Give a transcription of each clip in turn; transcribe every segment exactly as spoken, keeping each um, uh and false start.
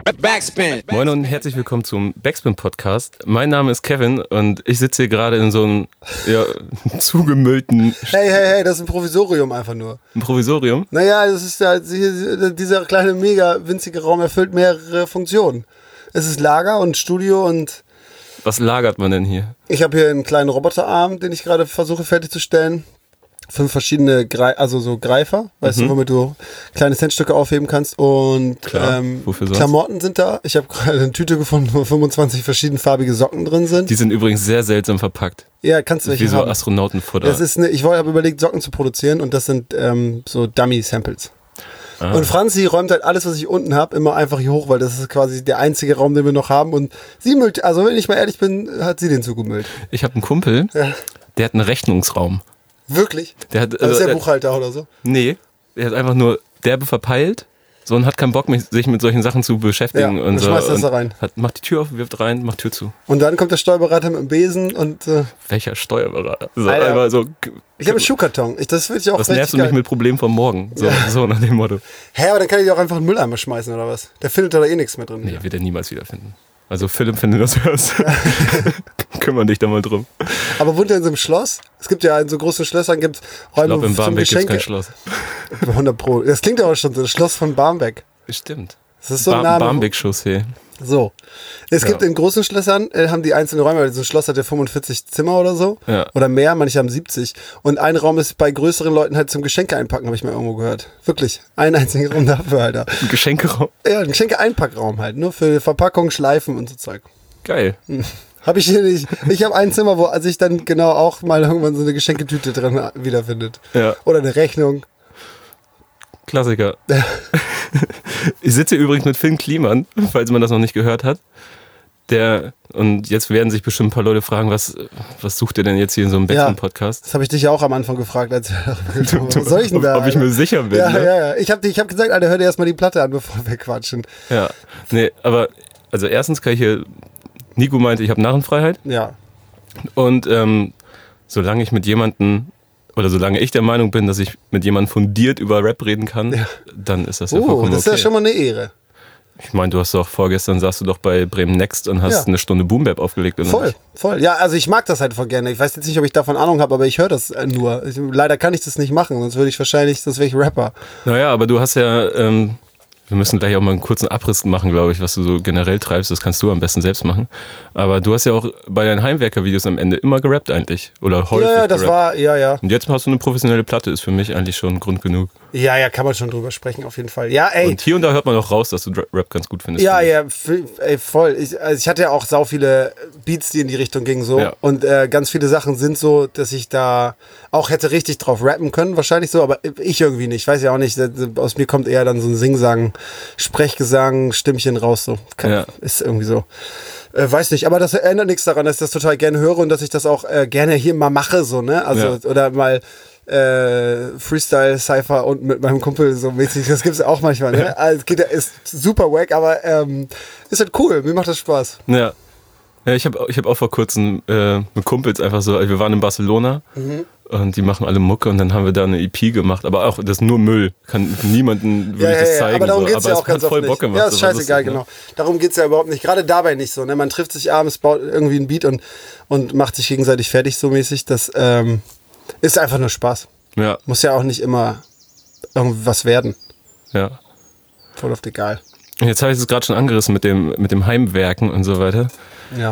Backspin. Moin und herzlich willkommen zum Backspin-Podcast. Mein Name ist Kevin und ich sitze hier gerade in so einem ja, zugemüllten Hey, hey, hey, das ist ein Provisorium einfach nur. Ein Provisorium. Naja, das ist ja, dieser kleine, mega winzige Raum erfüllt mehrere Funktionen. Es ist Lager und Studio und... Was lagert man denn hier? Ich habe hier einen kleinen Roboterarm, den ich gerade versuche fertigzustellen. Fünf verschiedene, Grei- also so Greifer, weißt Mhm. du, womit du kleine Centstücke aufheben kannst. Und Klar, ähm, wofür sonst? Klamotten sind da. Ich habe gerade eine Tüte gefunden, wo fünfundzwanzig verschiedenfarbige Socken drin sind. Die sind übrigens sehr seltsam verpackt. Ja, kannst du welche Wie so haben. Astronautenfutter. Das ist eine, ich wollte habe überlegt, Socken zu produzieren und das sind ähm, so Dummy-Samples. Ah. Und Franzi räumt halt alles, was ich unten habe, immer einfach hier hoch, weil das ist quasi der einzige Raum, den wir noch haben. Und sie müllt, also wenn ich mal ehrlich bin, hat sie den zugemüllt. Ich habe einen Kumpel, Ja. der hat einen Rechnungsraum. Wirklich? Der hat, Also also, ist der der, Buchhalter oder so? nee, der hat einfach nur derbe verpeilt. So und hat keinen Bock, mich, sich mit solchen Sachen zu beschäftigen. Ja, und dann so. schmeißt er das und da rein. Hat, macht die Tür auf, wirft rein, macht Tür zu. Und dann kommt der Steuerberater mit dem Besen und äh, Welcher Steuerberater? So, Alter. einfach so, ich habe einen Schuhkarton. Ich, das würde ich auch was richtig nervst du geil. mich mit Problemen vom Morgen? So, so nach dem Motto. Hä, aber dann kann ich dir auch einfach einen Mülleimer schmeißen oder was? Der findet da eh nichts mehr drin. Nee, wird er niemals wiederfinden. Also Philipp, wenn du das hörst, kümmern dich da mal drum. Aber wohnt er in so einem Schloss? Es gibt ja in so großen Schlössern gibt's Ich Räume glaube, in zum Barmbek gibt es Geschenke. kein Schloss. hundert Pro. Das klingt aber schon so, das Schloss von Barmbek. Stimmt. Das ist so ein Bar Name. Barmbek-Chaussee. So. Es Ja. gibt in großen Schlössern, äh, haben die einzelne Räume, weil so ein Schloss hat ja fünfundvierzig Zimmer oder so. Ja. Oder mehr, manche haben siebzig. Und ein Raum ist bei größeren Leuten halt zum Geschenke einpacken, habe ich mal irgendwo gehört. Wirklich. Ein einziger Raum dafür, Alter. Ein Geschenkeraum. Ja, ein Geschenke-Einpackraum halt. Nur für Verpackung, Schleifen und so Zeug. Geil. Habe ich hier nicht. Ich habe ein Zimmer, wo also ich dann genau auch mal irgendwann so eine Geschenketüte drin wiederfindet. Ja. Oder eine Rechnung. Klassiker. Ich sitze hier übrigens mit Finn Kliman, falls man das noch nicht gehört hat. Der, und jetzt werden sich bestimmt ein paar Leute fragen, was, was sucht ihr denn jetzt hier in so einem Ja. Backspin-Podcast? Das habe ich dich ja auch am Anfang gefragt. Als was soll ich denn ob, da? ob ich Alter? mir sicher bin. Ja, ne? ja, ja. Ich habe ich hab gesagt, Alter, hör dir erstmal die Platte an, bevor wir quatschen. ja. Nee, aber also erstens kann ich hier, Nico meinte, ich habe Narrenfreiheit. Ja. Und ähm, solange ich mit jemandem, oder solange ich der Meinung bin, dass ich mit jemandem fundiert über Rap reden kann, Ja. dann ist das ja Oh, vollkommen das ist okay. ja schon mal eine Ehre. Ich meine, du hast doch vorgestern, saßt du doch bei Bremen Next und hast Ja. eine Stunde Boom Bap aufgelegt. Oder Voll, nicht? voll. Ja, also ich mag das halt voll gerne. Ich weiß jetzt nicht, ob ich davon Ahnung habe, aber ich höre das äh, nur. Ich, leider kann ich das nicht machen, sonst würde ich wahrscheinlich, sonst wäre ich Rapper. Naja, aber du hast ja, ähm, wir müssen gleich auch mal einen kurzen Abriss machen, glaube ich, was du so generell treibst. Das kannst du am besten selbst machen. Aber du hast ja auch bei deinen Heimwerker-Videos am Ende immer gerappt eigentlich. Oder häufig Ja, ja, das gerappt. war, ja, ja. Und jetzt hast du eine professionelle Platte, ist für mich eigentlich schon Grund genug. Ja, ja, kann man schon drüber sprechen, auf jeden Fall. Ja, ey. Und hier und da hört man auch raus, dass du Rap ganz gut findest. Ja, finde ich. ja, f- ey, voll. Ich, also ich hatte ja auch sau viele Beats, die in die Richtung gingen so. Ja. Und äh, ganz viele Sachen sind so, dass ich da auch hätte richtig drauf rappen können, wahrscheinlich so, aber ich irgendwie nicht. Ich weiß ja auch nicht, aus mir kommt eher dann so ein Singsang, Sprechgesang, Stimmchen raus so. Kann, Ja. Ist irgendwie so. Äh, weiß nicht, aber das ändert nichts daran, dass ich das total gerne höre und dass ich das auch äh, gerne hier mal mache, so, ne? Also, Ja. oder mal äh, Freestyle-Cypher und mit meinem Kumpel so mäßig, das gibt's auch manchmal, ne? Also, es geht, ja- ist super wack, aber ähm, ist halt cool, mir macht das Spaß. Ja. Ja, ich habe ich hab auch vor kurzem äh, mit Kumpels einfach so, wir waren in Barcelona Mhm. und die machen alle Mucke und dann haben wir da eine E P gemacht, aber auch das ist nur Müll, kann niemanden würde Ja, ich ja, das ja, zeigen. aber darum so. geht's aber ja es auch ganz hat voll oft Bock nicht. gemacht. Ja, das ist war scheißegal, lustig, ne? genau. Darum geht's ja überhaupt nicht. Gerade dabei nicht so, ne? Man trifft sich abends, baut irgendwie ein Beat und, und macht sich gegenseitig fertig so mäßig. Das ähm, ist einfach nur Spaß. Ja, Muss ja auch nicht immer irgendwas werden. ja. Voll oft egal. Und jetzt habe ich es gerade schon angerissen mit dem, mit dem Heimwerken und so weiter. Ja.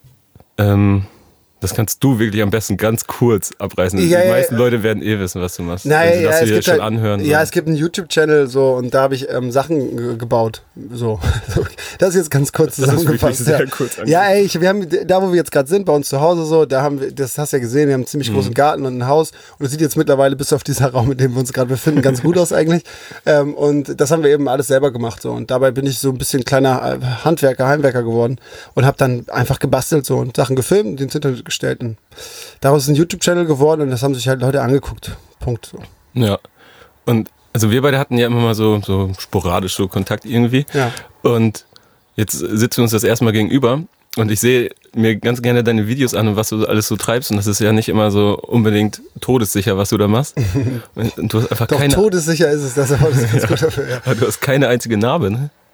Ähm, das kannst du wirklich am besten ganz kurz abreißen. Ja, die ja, meisten ja. Leute werden eh wissen, was du machst. Nein, Wenn sie das ja, es hier gibt schon halt, anhören. ja, so. es gibt einen YouTube-Channel so und da habe ich ähm, Sachen ge- gebaut. So, das ist jetzt ganz kurz Das ist wirklich zusammengefasst. sehr ja. kurz ja, ey, ich, wir haben da, wo wir jetzt gerade sind, bei uns zu Hause so, da haben wir, das hast du ja gesehen, wir haben einen ziemlich Mhm. großen Garten und ein Haus und es sieht jetzt mittlerweile bis auf dieser Raum, in dem wir uns gerade befinden, ganz gut aus eigentlich. Ähm, und das haben wir eben alles selber gemacht so und dabei bin ich so ein bisschen kleiner äh, Handwerker, Heimwerker geworden und habe dann einfach gebastelt so und Sachen gefilmt und ins Internet gestellt. Und daraus ist ein YouTube-Channel geworden und das haben sich halt Leute angeguckt. Punkt. So. Ja. Und also wir beide hatten ja immer mal so, so sporadisch so Kontakt irgendwie. Ja. Und jetzt sitzen wir uns das erstmal gegenüber und ich sehe mir ganz gerne deine Videos an und was du alles so treibst und das ist ja nicht immer so unbedingt todessicher, was du da machst. Und du hast einfach Doch, keine, todessicher ist es, das ist aber das ist ganz gut dafür, ja. du hast keine einzige Narbe, ne?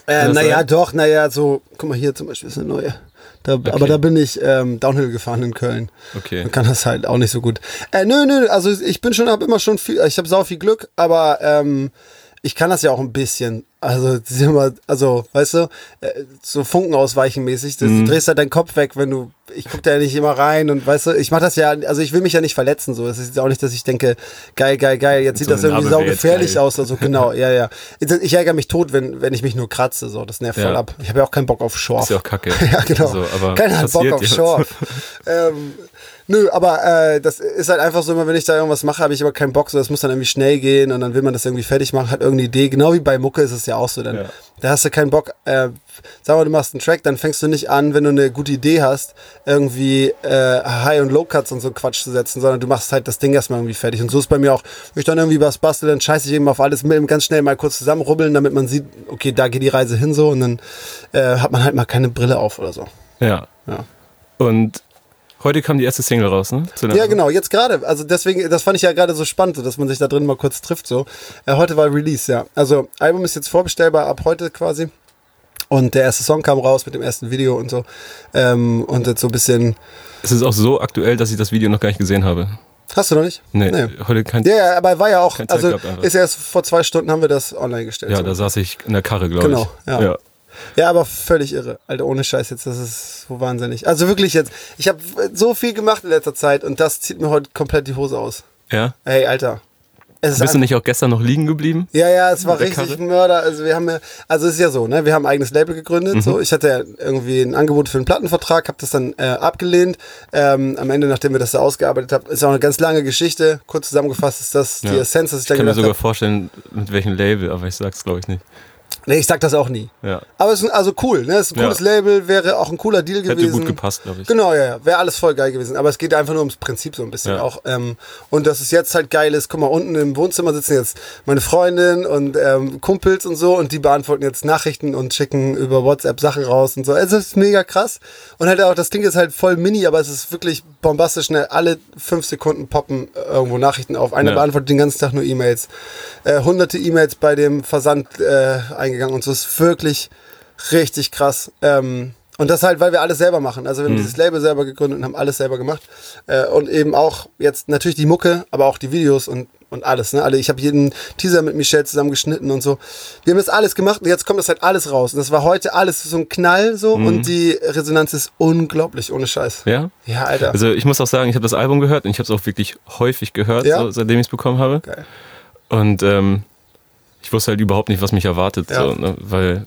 Äh, naja, doch, naja, so, guck mal, hier zum Beispiel ist eine neue. Da, okay. Aber da bin ich ähm, Downhill gefahren in Köln. Okay. Man kann das halt auch nicht so gut. Äh, nö, nö, also ich bin schon, hab immer schon viel, ich habe sau viel Glück, aber ähm, ich kann das ja auch ein bisschen. Also, also, weißt du, so Funken ausweichen mäßig. Du mm. drehst halt deinen Kopf weg, wenn du, ich guck da ja nicht immer rein und weißt du, ich mach das ja, also ich will mich ja nicht verletzen, so. Es ist auch nicht, dass ich denke, geil, geil, geil, jetzt sieht so das irgendwie sau gefährlich aus oder so. Genau, ja, ja. Ich ärgere mich tot, wenn, wenn ich mich nur kratze, so. Das nervt ja. voll ab. Ich habe ja auch keinen Bock auf Schorf. Ist ja auch kacke. Ja, genau. So, aber keiner hat Bock auf jetzt. Schorf. ähm, Nö, aber äh, das ist halt einfach so, immer wenn ich da irgendwas mache, habe ich aber keinen Bock, so das muss dann irgendwie schnell gehen und dann will man das irgendwie fertig machen, hat irgendeine Idee, genau wie bei Mucke ist es ja auch so, dann, ja. da hast du keinen Bock, äh, sag mal, du machst einen Track, dann fängst du nicht an, wenn du eine gute Idee hast, irgendwie äh, High- und Low-Cuts und so Quatsch zu setzen, sondern du machst halt das Ding erstmal irgendwie fertig und so ist bei mir auch, wenn ich dann irgendwie was bastel, dann scheiße ich eben auf alles mit, ganz schnell mal kurz zusammenrubbeln, damit man sieht, okay, da geht die Reise hin so und dann äh, hat man halt mal keine Brille auf oder so. Ja. Ja. Und heute kam die erste Single raus, ne? Ja, genau, jetzt gerade. Also deswegen, das fand ich ja gerade so spannend, so, dass man sich da drin mal kurz trifft. So. Äh, heute war Release, ja. Also Album ist jetzt vorbestellbar ab heute quasi. Und der erste Song kam raus mit dem ersten Video und so. Ähm, und jetzt so ein bisschen. Es ist auch so aktuell, dass ich das Video noch gar nicht gesehen habe. Hast du noch nicht? Nee, nee. Heute kein. Ja, ja, aber war ja auch, also ist erst vor zwei Stunden haben wir das online gestellt. Ja, so. Da saß ich in der Karre, glaube genau, ich. Genau, ja. ja. Ja, aber völlig irre. Alter, ohne Scheiß jetzt, das ist so wahnsinnig. Also wirklich jetzt, ich habe so viel gemacht in letzter Zeit und das zieht mir heute komplett die Hose aus. Ja? Ey, Alter. Es ist Bist du nicht auch gestern noch liegen geblieben? Ja, ja, es war richtig Karre? Mörder. Also wir haben ja, also es ist ja so, ne, wir haben ein eigenes Label gegründet. Mhm. So, ich hatte ja irgendwie ein Angebot für einen Plattenvertrag, habe das dann äh, abgelehnt. Ähm, am Ende, nachdem wir das da ausgearbeitet haben, ist auch eine ganz lange Geschichte. Kurz zusammengefasst ist das ja. die Essenz, dass ich, ich dann kann mir sogar hab, vorstellen, mit welchem Label, aber ich sag's glaube ich nicht. Nee, ich sag das auch nie. Ja. Aber es ist also cool, ne? Es ist ein cooles ja. Label, wäre auch ein cooler Deal Hätte gewesen. Hätte gut gepasst, glaube ich. Genau, ja, ja. Wäre alles voll geil gewesen. Aber es geht einfach nur ums Prinzip so ein bisschen ja. auch. Ähm, und dass es jetzt halt geil ist, guck mal, unten im Wohnzimmer sitzen jetzt meine Freundin und ähm, Kumpels und so und die beantworten jetzt Nachrichten und schicken über WhatsApp Sachen raus und so. Also es ist mega krass. Und halt auch, das klingt jetzt halt voll mini, aber es ist wirklich bombastisch schnell. Alle fünf Sekunden poppen irgendwo Nachrichten auf. Einer ja. beantwortet den ganzen Tag nur E-Mails. Äh, hunderte E-Mails bei dem Versand äh, eingegangen und so. Es ist wirklich richtig krass. Ähm, und das halt, weil wir alles selber machen. Also wir haben mhm. dieses Label selber gegründet und haben alles selber gemacht. Äh, und eben auch jetzt natürlich die Mucke, aber auch die Videos und, und alles. Ne? Also ich habe jeden Teaser mit Michelle zusammen geschnitten und so. Wir haben das alles gemacht und jetzt kommt das halt alles raus. Und das war heute alles so ein Knall so mhm. und die Resonanz ist unglaublich, ohne Scheiß. Ja? Ja, Alter. Also ich muss auch sagen, ich habe das Album gehört und ich habe es auch wirklich häufig gehört, ja? so, seitdem ich es bekommen habe. Geil. Und ähm, ich wusste halt überhaupt nicht, was mich erwartet, ja. so, ne? Weil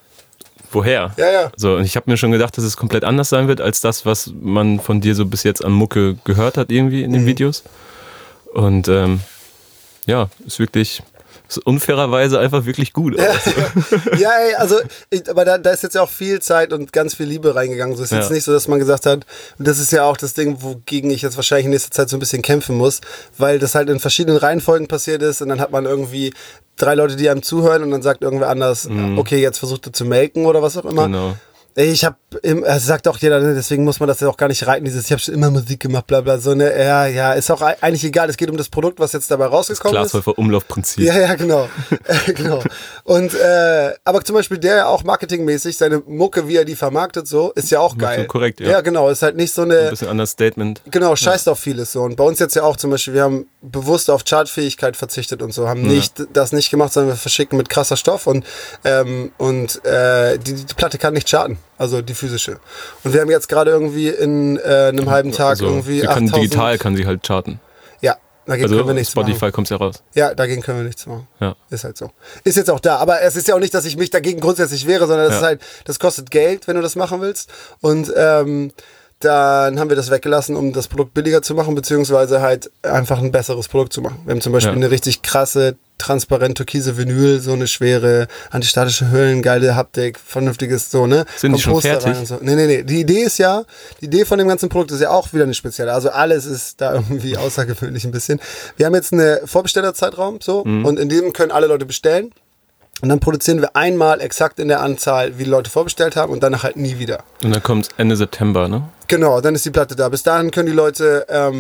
woher? Ja, ja. So, und ich habe mir schon gedacht, dass es komplett anders sein wird, als das, was man von dir so bis jetzt an Mucke gehört hat, irgendwie in den mhm. Videos. Und ähm, ja, ist wirklich, ist unfairerweise einfach wirklich gut. Ja, ja ey, also, ich, aber da, da ist jetzt ja auch viel Zeit und ganz viel Liebe reingegangen. So ist ja. jetzt nicht so, dass man gesagt hat, und das ist ja auch das Ding, wogegen ich jetzt wahrscheinlich in nächster Zeit so ein bisschen kämpfen muss, weil das halt in verschiedenen Reihenfolgen passiert ist und dann hat man irgendwie drei Leute, die einem zuhören und dann sagt irgendwer anders, mhm. okay, jetzt versucht er zu melken oder was auch immer. Genau. Ich hab, das sagt auch jeder, deswegen muss man das ja auch gar nicht reiten, dieses, ich habe schon immer Musik gemacht, bla bla, so ne, ja, ja, ist auch eigentlich egal, es geht um das Produkt, was jetzt dabei rausgekommen ist. Das Glashäufer Umlaufprinzip. Ja, ja, genau, genau. Und, äh, aber zum Beispiel der ja auch marketingmäßig, seine Mucke, wie er die vermarktet, so, ist ja auch geil. So korrekt, ja. Ja, genau, ist halt nicht so eine... Ein bisschen Understatement. Genau, scheißt ja. auf vieles so. Und bei uns jetzt ja auch zum Beispiel, wir haben bewusst auf Chartfähigkeit verzichtet und so, haben nicht ja. das nicht gemacht, sondern wir verschicken mit krasser Stoff und, ähm, und äh, die, die Platte kann nicht charten. Also die physische. Und wir haben jetzt gerade irgendwie in äh, einem halben Tag also, irgendwie sie kann digital kann sie halt charten. Ja, dagegen also können wir nichts Spotify machen. Spotify kommt ja raus. Ja, dagegen können wir nichts machen. Ja. Ist halt so. Ist jetzt auch da. Aber es ist ja auch nicht, dass ich mich dagegen grundsätzlich wehre, sondern das ja. ist halt, das kostet Geld, wenn du das machen willst. Und ähm, dann haben wir das weggelassen, um das Produkt billiger zu machen, beziehungsweise halt einfach ein besseres Produkt zu machen. Wir haben zum Beispiel ja. eine richtig krasse, transparent türkise Vinyl, so eine schwere antistatische Hüllen, geile Haptik, vernünftiges so, ne? Sind die schon fertig? Und so. Nee, nee, nee. Die Idee ist ja, die Idee von dem ganzen Produkt ist ja auch wieder eine spezielle. Also alles ist da irgendwie außergewöhnlich ein bisschen. Wir haben jetzt eine Vorbestellerzeitraum, so, mhm. und in dem können alle Leute bestellen. Und dann produzieren wir einmal exakt in der Anzahl, wie die Leute vorbestellt haben und danach halt nie wieder. Und dann kommt Ende September, ne? Genau, dann ist die Platte da. Bis dahin können die Leute ähm,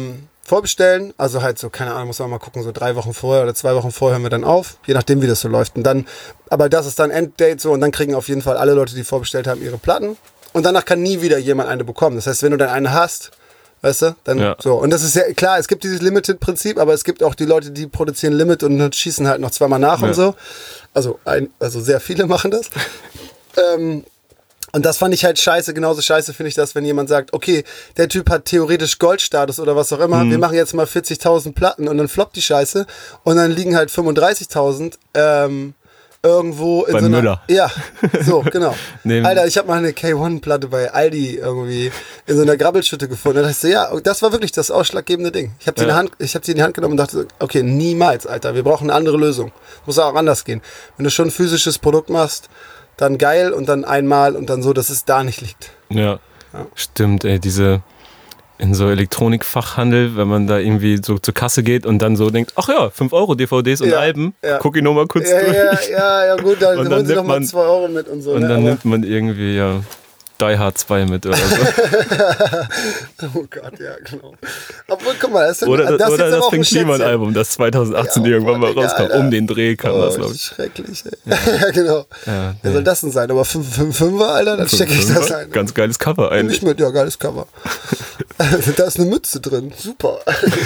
vorbestellen, also halt so, keine Ahnung, muss man mal gucken, so drei Wochen vorher oder zwei Wochen vorher hören wir dann auf, je nachdem, wie das so läuft. Und dann, aber das ist dann Enddate so und dann kriegen auf jeden Fall alle Leute, die vorbestellt haben, ihre Platten. Und danach kann nie wieder jemand eine bekommen. Das heißt, wenn du dann eine hast, weißt du, dann Ja. so. Und das ist ja klar, es gibt dieses Limited-Prinzip, aber es gibt auch die Leute, die produzieren Limit und dann schießen halt noch zweimal nach Ja. und so. Also, ein, also sehr viele machen das. ähm, Und das fand ich halt scheiße. Genauso scheiße finde ich das, wenn jemand sagt, okay, der Typ hat theoretisch Goldstatus oder was auch immer. Mhm. Wir machen jetzt mal vierzigtausend Platten und dann floppt die Scheiße. Und dann liegen halt fünfunddreißigtausend ähm, irgendwo in bei so einer... Müller. Ja, so, genau. Neben- Alter, ich habe mal eine K eins Platte bei Aldi irgendwie in so einer Grabbelschütte gefunden. Da dachte ich so, ja, das war wirklich das ausschlaggebende Ding. Ich habe sie, Ja. in die Hand- ich hab sie in die Hand genommen und dachte, okay, niemals, Alter. Wir brauchen eine andere Lösung. Muss auch anders gehen. Wenn du schon ein physisches Produkt machst, dann geil und dann einmal und dann so, dass es da nicht liegt. Ja. Ja. Stimmt, ey, diese in so Elektronikfachhandel, wenn man da irgendwie so zur Kasse geht und dann so denkt, ach ja, fünf Euro D V Ds und Ja, Alben, ja. guck ich nochmal kurz Ja, durch. ja, ja, ja, gut, dann Und dann holen sie nimmt noch mal man- zwei Euro mit und so. Und ne, dann aber- nimmt man irgendwie ja Die Hard zwei mit oder so. Oh Gott, ja, genau. Obwohl, guck mal, das, sind, Oder, das ist oder jetzt aber das auch ein Fink Kliman Schätzchen. Album, das zweitausendachtzehn Ja, oh irgendwann mal Gott, rauskam. Alter. Um den Dreh kam das, Oh, glaube ich. schrecklich, ey. Ja, genau. Ja, Wer nee. soll das denn sein? Aber fünf fünf fünfer, Alter, dann stecke ich das ein. Ganz geiles Cover Nimm eigentlich. ich mit, ja, geiles Cover. Da ist eine Mütze drin, super.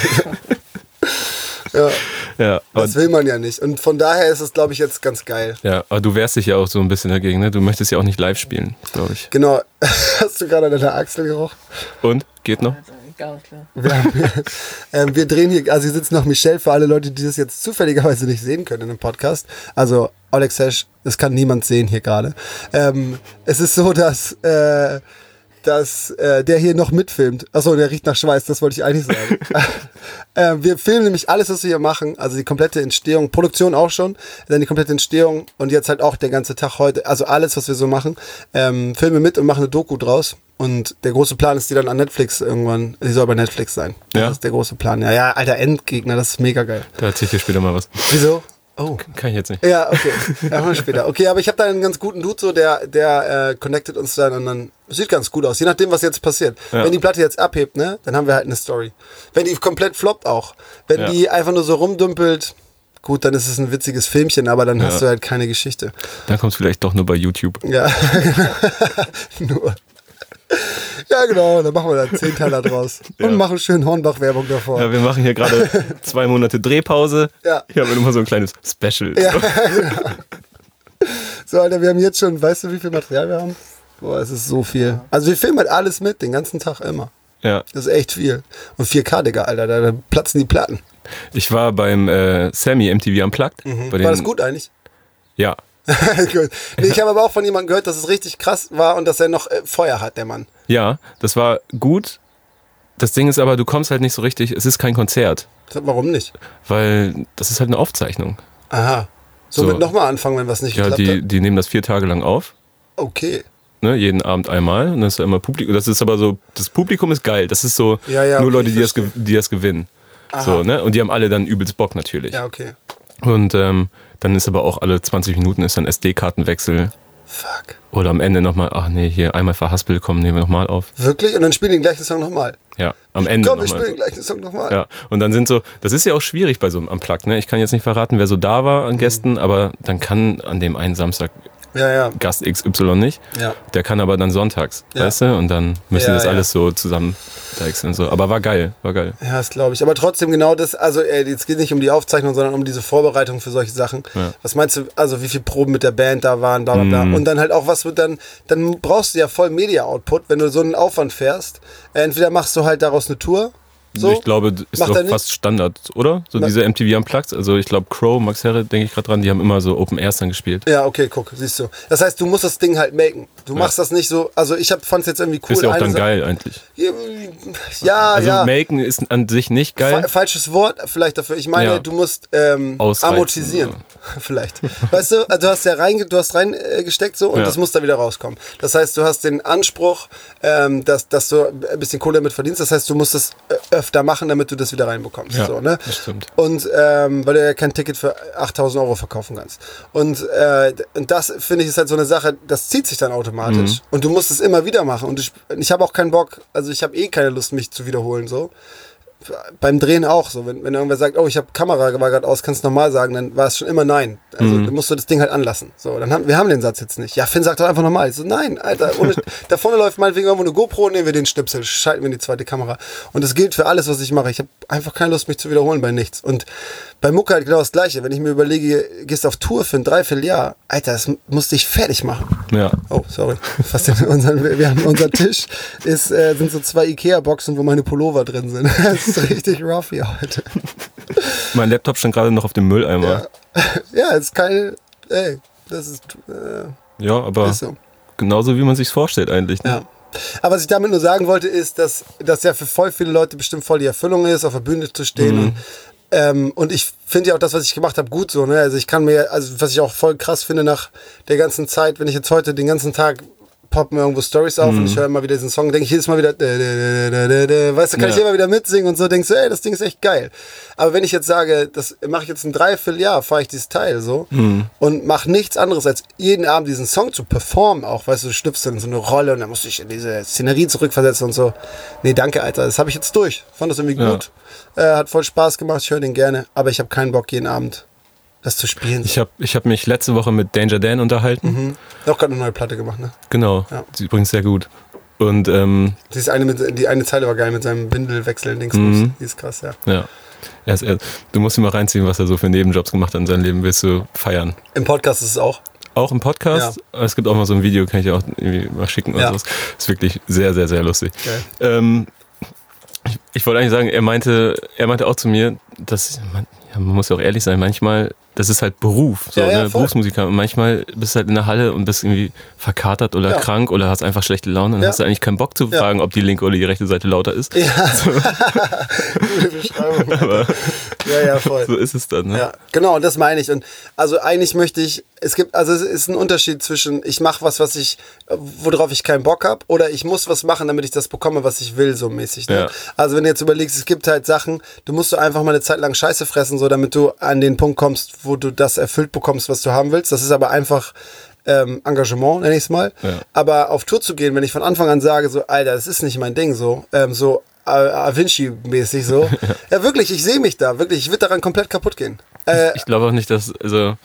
Ja, Ja, aber, das will man ja nicht. Und von daher ist es, glaube ich, jetzt ganz geil. ja, aber du wehrst dich ja auch so ein bisschen dagegen, ne? Du möchtest ja auch nicht live spielen, glaube ich. Genau. Hast du gerade an deiner Achsel gerochen? Und? Geht noch? Gar nicht klar. Wir, haben, ähm, wir drehen hier, also hier sitzt noch Michelle, für alle Leute, die das jetzt zufälligerweise nicht sehen können in dem Podcast. Also Alex Hesch, das kann niemand sehen hier gerade. Ähm, es ist so, dass, äh, dass äh, der hier noch mitfilmt. Achso, der riecht nach Schweiß, das wollte ich eigentlich sagen. äh, wir filmen nämlich alles, was wir hier machen, also die komplette Entstehung, Produktion auch schon, dann die komplette Entstehung und jetzt halt auch der ganze Tag heute, also alles, was wir so machen, ähm, filmen mit und machen eine Doku draus. Und der große Plan ist, die dann an Netflix irgendwann, die soll bei Netflix sein. Das Ja. ist der große Plan. Ja, ja, alter Endgegner, das ist mega geil. Da erzähl ich dir später mal was. Wieso? Oh. Kann ich jetzt nicht. Ja, okay. Ja, mal später. Okay, aber ich habe da einen ganz guten Dude, so, der, der äh, connectet uns dann und dann sieht ganz gut aus. Je nachdem, was jetzt passiert. Ja. Wenn die Platte jetzt abhebt, ne, dann haben wir halt eine Story. Wenn die komplett floppt auch. Wenn Ja. die einfach nur so rumdümpelt, gut, dann ist es ein witziges Filmchen, aber dann Ja. hast du halt keine Geschichte. Dann kommst du vielleicht doch nur bei YouTube. Ja, nur. Ja, genau, dann machen wir da zehn Teiler draus. Und Ja. machen schön Hornbach-Werbung davor. Ja, wir machen hier gerade zwei Monate Drehpause. Ja. Hier haben wir nochmal so ein kleines Special. Ja, genau. So, Alter, wir haben jetzt schon, weißt du, wie viel Material wir haben? Boah, es ist so viel. Also wir filmen halt alles mit, den ganzen Tag immer. Ja. Das ist echt viel. Und vier K, Digga, Alter, da, da platzen die Platten. Ich war beim äh, Sammy M T V Unplugged. Bei den, War das gut eigentlich? Ja. Gut. Nee, ich habe aber auch von jemandem gehört, dass es richtig krass war und dass er noch äh, Feuer hat, der Mann. Ja, das war gut. Das Ding ist aber, du kommst halt nicht so richtig, es ist kein Konzert. Warum nicht? Weil das ist halt eine Aufzeichnung. Aha. So, So. mit nochmal anfangen, wenn was nicht Ja, geklappt die, hat? die nehmen das vier Tage lang auf. Okay. Ne, jeden Abend einmal. Und das ist ja immer Publikum. Das ist aber so, das Publikum ist geil. Das ist so Ja, ja, nur okay, Leute, ich die das, ge- verstehe. die das gewinnen. Aha. So, ne? Und die haben alle dann übelst Bock natürlich. Ja, okay. Und ähm, dann ist aber auch alle zwanzig Minuten ist dann S D-Kartenwechsel. Fuck. Oder am Ende nochmal, ach nee, hier einmal verhaspelt, komm, nehmen wir nochmal auf. Wirklich? Und dann spielen die den gleichen Song nochmal. Ja, am Ende Komm, wir nochmal. spielen den gleichen Song nochmal. Ja, und dann sind so, das ist ja auch schwierig bei so einem Unplugged, ne? Ich kann jetzt nicht verraten, wer so da war Mhm. an Gästen, aber dann kann an dem einen Samstag Ja, ja. Gast X Y nicht. Ja. Der kann aber dann sonntags, Ja. weißt du? Und dann müssen Ja, das ja. alles so zusammen wechseln. So. Aber war geil, war geil. Ja, das glaube ich. Aber trotzdem genau das, also ey, jetzt geht nicht um die Aufzeichnung, sondern um diese Vorbereitung für solche Sachen. Ja. Was meinst du, also wie viele Proben mit der Band da waren, bla bla bla. Mhm. Und dann halt auch was wird dann, dann brauchst du ja voll Media-Output, wenn du so einen Aufwand fährst. Entweder machst du halt daraus eine Tour, so. Ich glaube, das ist Macht er doch nicht? fast Standard, oder? So Ma- diese M T V Unplugged. Also ich glaube, Crow, Max Herre, denke ich gerade dran, die haben immer so Open Airs dann gespielt. Ja, okay, guck, siehst du. Das heißt, du musst das Ding halt machen. Du machst das nicht so, also ich fand es jetzt irgendwie cool. Ist ja auch eine dann Sache- geil eigentlich. Ja, Also ja. Maken ist an sich nicht geil. Fa falsches Wort vielleicht dafür. Ich meine, Ja. du musst ähm, Ausreizen, amortisieren. Vielleicht. Weißt du, also du hast ja rein, du hast reingesteckt so und Ja. das muss da wieder rauskommen. Das heißt, du hast den Anspruch, ähm, dass, dass du ein bisschen Kohle damit verdienst. Das heißt, du musst es äh, öfter machen, damit du das wieder reinbekommst. Ja, so, ne? das stimmt. Und ähm, weil du ja kein Ticket für achttausend Euro verkaufen kannst. Und, äh, und das finde ich ist halt so eine Sache, das zieht sich dann automatisch. Mhm. Und du musst es immer wieder machen. Und ich, ich habe auch keinen Bock, also ich habe eh keine Lust, mich zu wiederholen so. beim Drehen auch so, wenn, wenn irgendwer sagt, oh, ich habe Kamera war gerade aus, kannst du nochmal sagen, dann war es schon immer nein. Also Mhm. dann musst du das Ding halt anlassen. So, dann haben wir haben den Satz jetzt nicht. Ja, Finn sagt doch einfach nochmal. Ich so, nein, Alter, ohne, da vorne läuft meinetwegen irgendwo eine GoPro, nehmen wir den Schnipsel, schalten wir in die zweite Kamera. Und das gilt für alles, was ich mache. Ich habe einfach keine Lust, mich zu wiederholen bei nichts. Und bei Mucke halt genau das Gleiche. Wenn ich mir überlege, gehst auf Tour für ein Dreivierteljahr, Alter, das musste ich fertig machen. Ja. Oh, sorry. Fast in unseren, wir wir haben unser Tisch, ist, äh, sind so zwei Ikea-Boxen, wo meine Pullover drin sind. Das ist richtig rough hier heute. Mein Laptop stand gerade noch auf dem Mülleimer. Ja, ja ist keine, ey, das ist, äh, Ja, aber ist so. genauso wie man sich's vorstellt eigentlich. Ne? Ja. Aber was ich damit nur sagen wollte, ist, dass das ja für voll viele Leute bestimmt voll die Erfüllung ist, auf der Bühne zu stehen. Mhm. Und, ähm, und ich finde ja auch das, was ich gemacht habe, gut so. Ne? Also ich kann mir, also was ich auch voll krass finde nach der ganzen Zeit, wenn ich jetzt heute den ganzen Tag poppen mir irgendwo Stories auf Mhm. und ich höre immer wieder diesen Song, denke ich jedes Mal wieder, dä, dä, dä, dä, dä, weißt du, kann Ja. ich immer wieder mitsingen und so, denkst du, ey, das Ding ist echt geil. Aber wenn ich jetzt sage, das mache ich jetzt ein Dreivierteljahr, fahre ich dieses Teil so Mhm. und mache nichts anderes, als jeden Abend diesen Song zu performen, auch, weißt du, du schlüpfst in so eine Rolle und dann musst du dich in diese Szenerie zurückversetzen und so. Nee, danke, Alter, das habe ich jetzt durch. Fand das irgendwie Ja. gut. Äh, hat voll Spaß gemacht, ich höre den gerne, aber ich habe keinen Bock, jeden Abend das zu spielen. Ich habe ich hab mich letzte Woche mit Danger Dan unterhalten. Mhm. Auch gerade eine neue Platte gemacht, ne? Genau. Ja. Die ist übrigens sehr gut. Und ähm, Die, ist eine mit, die eine Zeile war geil mit seinem Windelwechseln, Dingsbums. Mhm. Die ist krass, ja. ja. Er ist, er, du musst ihn mal reinziehen, was er so für Nebenjobs gemacht hat in seinem Leben, willst du feiern. Im Podcast ist es auch. Auch im Podcast. Es gibt auch mal so ein Video, kann ich dir auch irgendwie mal schicken. Oder Ja. sowas. Ist wirklich sehr, sehr, sehr lustig. Geil. Ähm, ich, ich wollte eigentlich sagen, er meinte, er meinte auch zu mir, dass man, ja, man muss ja auch ehrlich sein, manchmal, das ist halt Beruf, so, Ja, ja, ne? voll. Berufsmusiker. Und manchel bist du halt in der Halle und bist irgendwie verkatert oder Ja. krank oder hast einfach schlechte Laune und Ja. hast du eigentlich keinen Bock zu Ja. fragen, ob die linke oder die rechte Seite lauter ist. Ja. Gute Beschreibung. Aber Ja, ja, voll. so ist es dann. Ne? Ja, genau, und das meine ich. Und also eigentlich möchte ich, es gibt, also es ist ein Unterschied zwischen, ich mache was, was ich, worauf ich keinen Bock habe, oder ich muss was machen, damit ich das bekomme, was ich will, so mäßig. Ne? Ja. Also wenn du jetzt überlegst, es gibt halt Sachen, du musst du einfach mal eine Zeit lang Scheiße fressen, so damit du an den Punkt kommst, wo du das erfüllt bekommst, was du haben willst. Das ist aber einfach ähm, Engagement, nenne ich es mal. Ja. Aber auf Tour zu gehen, wenn ich von Anfang an sage, so, Alter, das ist nicht mein Ding, so, ähm, so A Vinci-mäßig so. ja. ja, wirklich, ich sehe mich da, wirklich, ich würde daran komplett kaputt gehen. Äh, Ich glaube auch nicht, dass, also,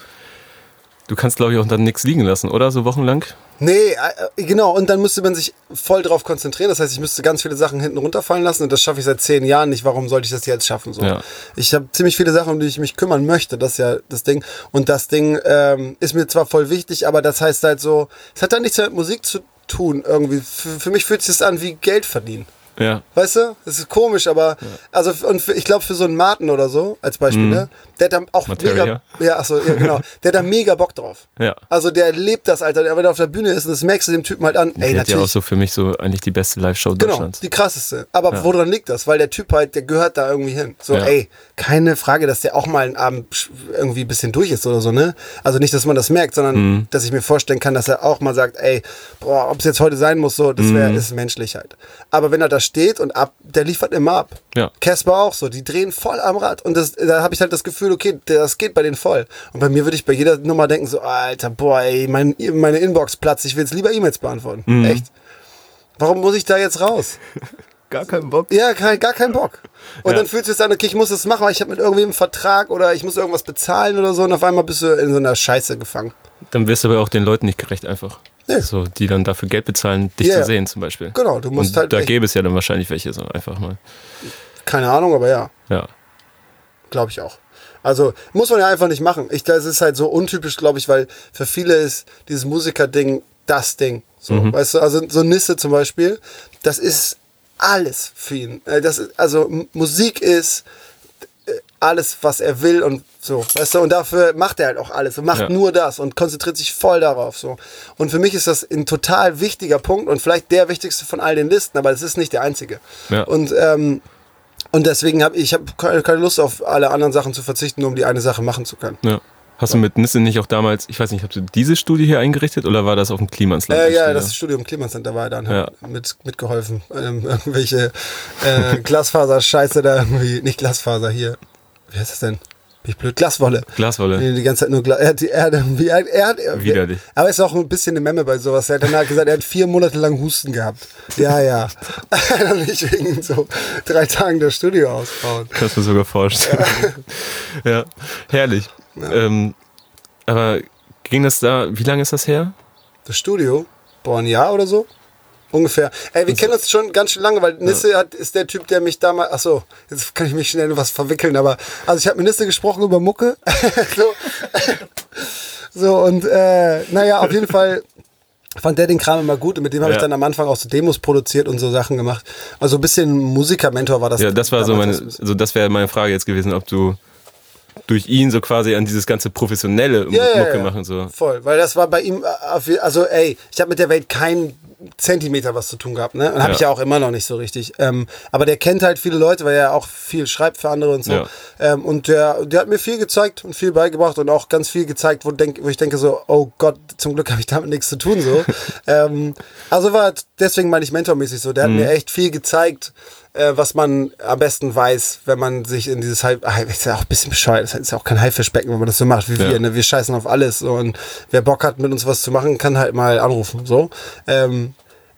du kannst, glaube ich, auch dann nichts liegen lassen, oder? So wochenlang? Nee, äh, genau, und dann müsste man sich voll drauf konzentrieren. Das heißt, ich müsste ganz viele Sachen hinten runterfallen lassen und das schaffe ich seit zehn Jahren nicht. Warum sollte ich das jetzt schaffen? So? Ja. Ich habe ziemlich viele Sachen, um die ich mich kümmern möchte. Das ist ja das Ding. Und das Ding ähm, ist mir zwar voll wichtig, aber das heißt halt so, es hat dann nichts mit Musik zu tun irgendwie. Für, für mich fühlt es sich an wie Geld verdienen. Ja. Weißt du? Das ist komisch, aber also und für, ich glaube für so einen Martin oder so, als Beispiel, Mhm. ne? Der hat da auch Materia. mega. Ja, achso, ja, genau. Der hat da mega Bock drauf. Ja. Also der lebt das, Alter. Der, wenn er auf der Bühne ist und das merkst du dem Typen halt an. Ey, Die hat ja natürlich. auch so für mich so eigentlich die beste Live-Show Genau, Deutschlands. die krasseste. Aber Ja. woran liegt das? Weil der Typ halt, der gehört da irgendwie hin. So, Ja. ey, keine Frage, dass der auch mal einen Abend sch- irgendwie ein bisschen durch ist oder so, ne? Also nicht, dass man das merkt, sondern Mhm. dass ich mir vorstellen kann, dass er auch mal sagt, ey, boah, ob es jetzt heute sein muss, so, das wäre, Mhm. ist menschlich halt. Aber wenn er da steht und ab, der liefert immer ab. Ja. Casper auch so, die drehen voll am Rad. Und das, da habe ich halt das Gefühl, okay, das geht bei denen voll. Und bei mir würde ich bei jeder Nummer denken, so, Alter, boah, ey, mein, meine Inbox platzt, ich will jetzt lieber E-Mails beantworten. Mhm. Echt? Warum muss ich da jetzt raus? Gar keinen Bock. Ja, kein, gar keinen Bock. Und Ja. dann fühlst du dich an, okay, ich muss das machen, weil ich habe mit irgendwem einen Vertrag oder ich muss irgendwas bezahlen oder so und auf einmal bist du in so einer Scheiße gefangen. Dann wirst du aber auch den Leuten nicht gerecht einfach. Nee. So, die dann dafür Geld bezahlen, dich Ja, zu ja. sehen zum Beispiel. Genau, du musst Und halt da echt- gäbe es ja dann wahrscheinlich welche, so einfach mal. Keine Ahnung, aber ja, Ja. glaube ich auch. Also muss man ja einfach nicht machen. Ich, das ist halt so untypisch, glaube ich, weil für viele ist dieses Musiker-Ding das Ding. So, Mhm. weißt du, also so Nisse zum Beispiel, das ist alles für ihn. Äh, Das ist, also M- Musik ist äh, alles, was er will und so, weißt du, und dafür macht er halt auch alles und macht Ja. nur das und konzentriert sich voll darauf, so. Und für mich ist das ein total wichtiger Punkt und vielleicht der wichtigste von all den Listen, aber es ist nicht der einzige. Ja. Und, ähm, und deswegen habe ich hab keine keine Lust auf alle anderen Sachen zu verzichten, nur um die eine Sache machen zu können. Ja. Hast du mit Nisse nicht auch damals, ich weiß nicht, habt ihr diese Studie hier eingerichtet oder war das auf dem Klimansland? Äh, ja, das Studium Klimancenter war da und Ja. hat mit, mitgeholfen. Ähm, irgendwelche äh, Glasfaser-Scheiße da irgendwie, nicht Glasfaser hier. Wie heißt das denn? Bin ich blöd? Glaswolle. Glaswolle. Die, die ganze Zeit nur Glas. Er hat, er hat, er, er hat, er, Widerlich. Aber ist auch ein bisschen eine Memme bei sowas. Er hat danach gesagt, er hat vier Monate lang Husten gehabt. Ja, ja. Nicht wegen so drei Tagen das Studio ausbauen. Kannst du mir sogar vorstellen. Ja, ja. Herrlich. Ja. Ähm, aber ging das da, wie lange ist das her? Das Studio? Boah, ein Jahr oder so? Ungefähr. Ey, wir kennen uns schon ganz schön lange, weil Nisse ja. hat, ist der Typ, der mich damals, achso, jetzt kann ich mich schnell in was verwickeln, aber, also ich habe mit Nisse gesprochen über Mucke. so. so, und, äh, naja, auf jeden Fall fand der den Kram immer gut und mit dem habe ja. ich dann am Anfang auch so Demos produziert und so Sachen gemacht. Also ein bisschen Musiker-Mentor war das. Ja, das war so meine, also das wäre meine Frage jetzt gewesen, ob du durch ihn so quasi an dieses ganze professionelle ja, Mucke ja, ja. machen. So. Voll, weil das war bei ihm, also ey, ich habe mit der Welt keinen Zentimeter was zu tun gehabt, ne? Und habe ja. ich ja auch immer noch nicht so richtig. Ähm, aber der kennt halt viele Leute, weil er auch viel schreibt für andere und so. Ja. Ähm, und der, der hat mir viel gezeigt und viel beigebracht und auch ganz viel gezeigt, wo, denk, wo ich denke so, oh Gott, zum Glück habe ich damit nichts zu tun. So. ähm, also war deswegen meine ich mentormäßig so. Der hat mhm. mir echt viel gezeigt, äh, was man am besten weiß, wenn man sich in dieses Hai, ist ja auch ein bisschen bescheuert, das ist ja auch kein Haifischbecken, wenn man das so macht wie ja. wir, ne? Wir scheißen auf alles so. Und wer Bock hat, mit uns was zu machen, kann halt mal anrufen. So. Ähm,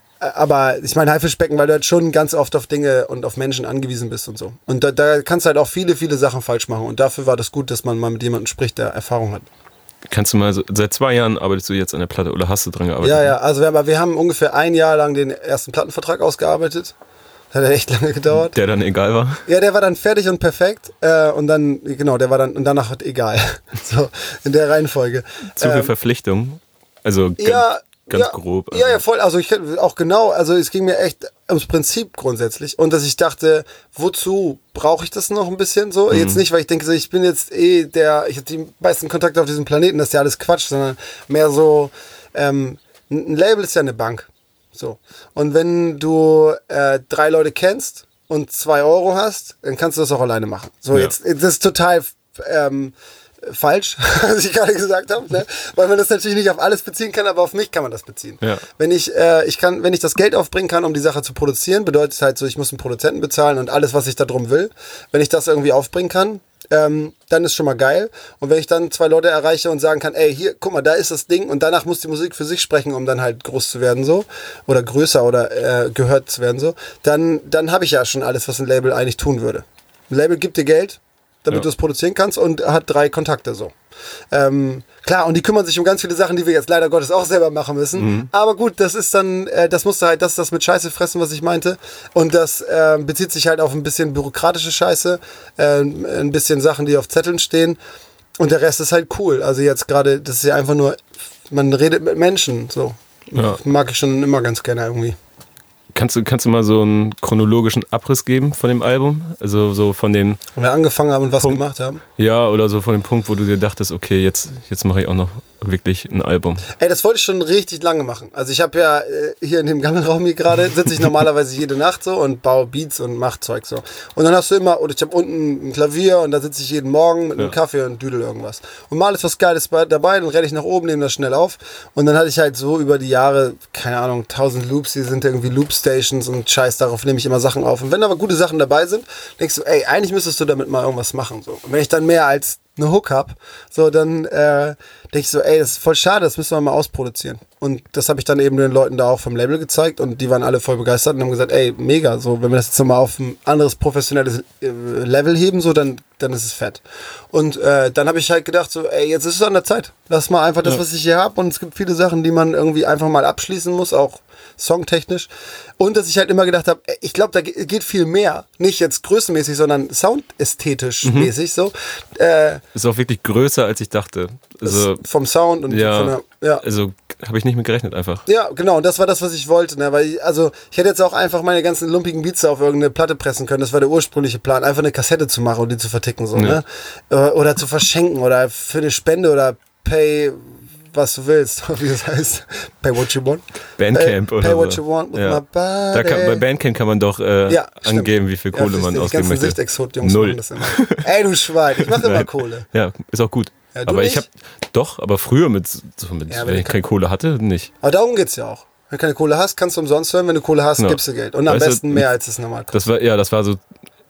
aber ich meine Haifischbecken, weil du halt schon ganz oft auf Dinge und auf Menschen angewiesen bist und so. Und da, da kannst du halt auch viele, viele Sachen falsch machen. Und dafür war das gut, dass man mal mit jemandem spricht, der Erfahrung hat. Kannst du mal, so, seit zwei Jahren arbeitest du jetzt an der Platte oder hast du dran gearbeitet? Ja, ja, also wir haben, wir haben ungefähr ein Jahr lang den ersten Plattenvertrag ausgearbeitet. Das hat echt lange gedauert. Der dann egal war? Ja, der war dann fertig und perfekt. Äh, und dann, genau, der war dann, und danach hat egal. So, in der Reihenfolge. Zu viel ähm, Verpflichtung? Also ja, ganz ja, grob. Also. Ja, ja, voll. Also ich auch genau, also es ging mir echt ums Prinzip grundsätzlich. Und dass ich dachte, wozu brauche ich das noch ein bisschen so? Mhm. Jetzt nicht, weil ich denke, ich bin jetzt eh der, ich habe die meisten Kontakte auf diesem Planeten, das ist ja alles Quatsch, sondern mehr so, ähm, ein Label ist ja eine Bank. So. Und wenn du äh, drei Leute kennst und zwei Euro hast, dann kannst du das auch alleine machen. So, ja. jetzt, das ist total ähm, falsch, was ich gerade gesagt habe, ne? Weil man das natürlich nicht auf alles beziehen kann, aber auf mich kann man das beziehen. Ja. Wenn ich, äh, ich kann, wenn ich das Geld aufbringen kann, um die Sache zu produzieren, bedeutet es halt so, ich muss einen Produzenten bezahlen und alles, was ich da drum will. Wenn ich das irgendwie aufbringen kann, ähm, dann ist schon mal geil. Und wenn ich dann zwei Leute erreiche und sagen kann, ey, hier, guck mal, da ist das Ding und danach muss die Musik für sich sprechen, um dann halt groß zu werden so oder größer oder äh, gehört zu werden so, dann, dann habe ich ja schon alles, was ein Label eigentlich tun würde. Ein Label gibt dir Geld, damit ja. du es produzieren kannst und hat drei Kontakte so. Ähm, klar, und die kümmern sich um ganz viele Sachen, die wir jetzt leider Gottes auch selber machen müssen. Mhm. Aber gut, das ist dann, äh, das musste halt, das ist das mit Scheiße fressen, was ich meinte. Und das äh, bezieht sich halt auf ein bisschen bürokratische Scheiße, äh, ein bisschen Sachen, die auf Zetteln stehen. Und der Rest ist halt cool. Also jetzt gerade, das ist ja einfach nur, man redet mit Menschen, so. Ja. Mag ich schon immer ganz gerne irgendwie. Kannst du, kannst du mal so einen chronologischen Abriss geben von dem Album? Also so von dem... Wo wir angefangen haben und was Punkt, gemacht haben? Ja, oder so von dem Punkt, wo du dir dachtest, okay, jetzt, jetzt mache ich auch noch wirklich ein Album. Ey, das wollte ich schon richtig lange machen. Also ich habe ja äh, hier in dem Gammelraum hier gerade, sitze ich normalerweise jede Nacht so und baue Beats und mach Zeug so. Und dann hast du immer, oder ich habe unten ein Klavier und da sitze ich jeden Morgen mit einem ja. Kaffee und düdel irgendwas. Und mal ist was Geiles dabei, dann renne ich nach oben, nehme das schnell auf. Und dann hatte ich halt so über die Jahre, keine Ahnung, tausend Loops, hier sind irgendwie Loopstations und Scheiß, darauf nehme ich immer Sachen auf. Und wenn aber gute Sachen dabei sind, denkst du, ey, eigentlich müsstest du damit mal irgendwas machen. So. Und wenn ich dann mehr als eine Hook hab, so dann äh, denke ich so, ey, das ist voll schade, das müssen wir mal ausproduzieren. Und das habe ich dann eben den Leuten da auch vom Label gezeigt und die waren alle voll begeistert und haben gesagt, ey, mega, so wenn wir das jetzt nochmal auf ein anderes professionelles äh, Level heben, so dann, dann ist es fett. Und äh, dann habe ich halt gedacht, so, ey, jetzt ist es an der Zeit. Lass mal einfach das, ja. was ich hier habe und es gibt viele Sachen, die man irgendwie einfach mal abschließen muss, auch songtechnisch. Und dass ich halt immer gedacht habe, ich glaube, da geht viel mehr. Nicht jetzt größenmäßig, sondern soundästhetisch mhm. mäßig so. Äh, ist auch wirklich größer, als ich dachte. Also, vom Sound und ja, von der, ja. Also habe ich nicht mit gerechnet einfach. Ja, genau. Und das war das, was ich wollte. Ne? Weil ich, also ich hätte jetzt auch einfach meine ganzen lumpigen Beats auf irgendeine Platte pressen können. Das war der ursprüngliche Plan, einfach eine Kassette zu machen und die zu verticken. So, ja. ne? Oder zu verschenken oder für eine Spende oder Pay... was du willst, wie das heißt. Pay what you want. Bandcamp pay, oder Pay what so. you want with ja. my body. Da kann, bei Bandcamp kann man doch äh, ja, angeben, wie viel Kohle ja, man die ausgeben möchte. Sichtexot-Jungs Null. machen das immer. Ey, du Schwein, ich mache immer Kohle. Ja, ist auch gut. Ja, aber nicht? ich habe doch, aber früher mit, so mit ja, wenn ich keine Kohle hatte, nicht. Aber darum geht's ja auch. Wenn du keine Kohle hast, kannst du umsonst hören. Wenn du Kohle hast, ja. gibst du Geld. Und am weißt besten du, mehr, als es normal kostet. Das war, ja, das war so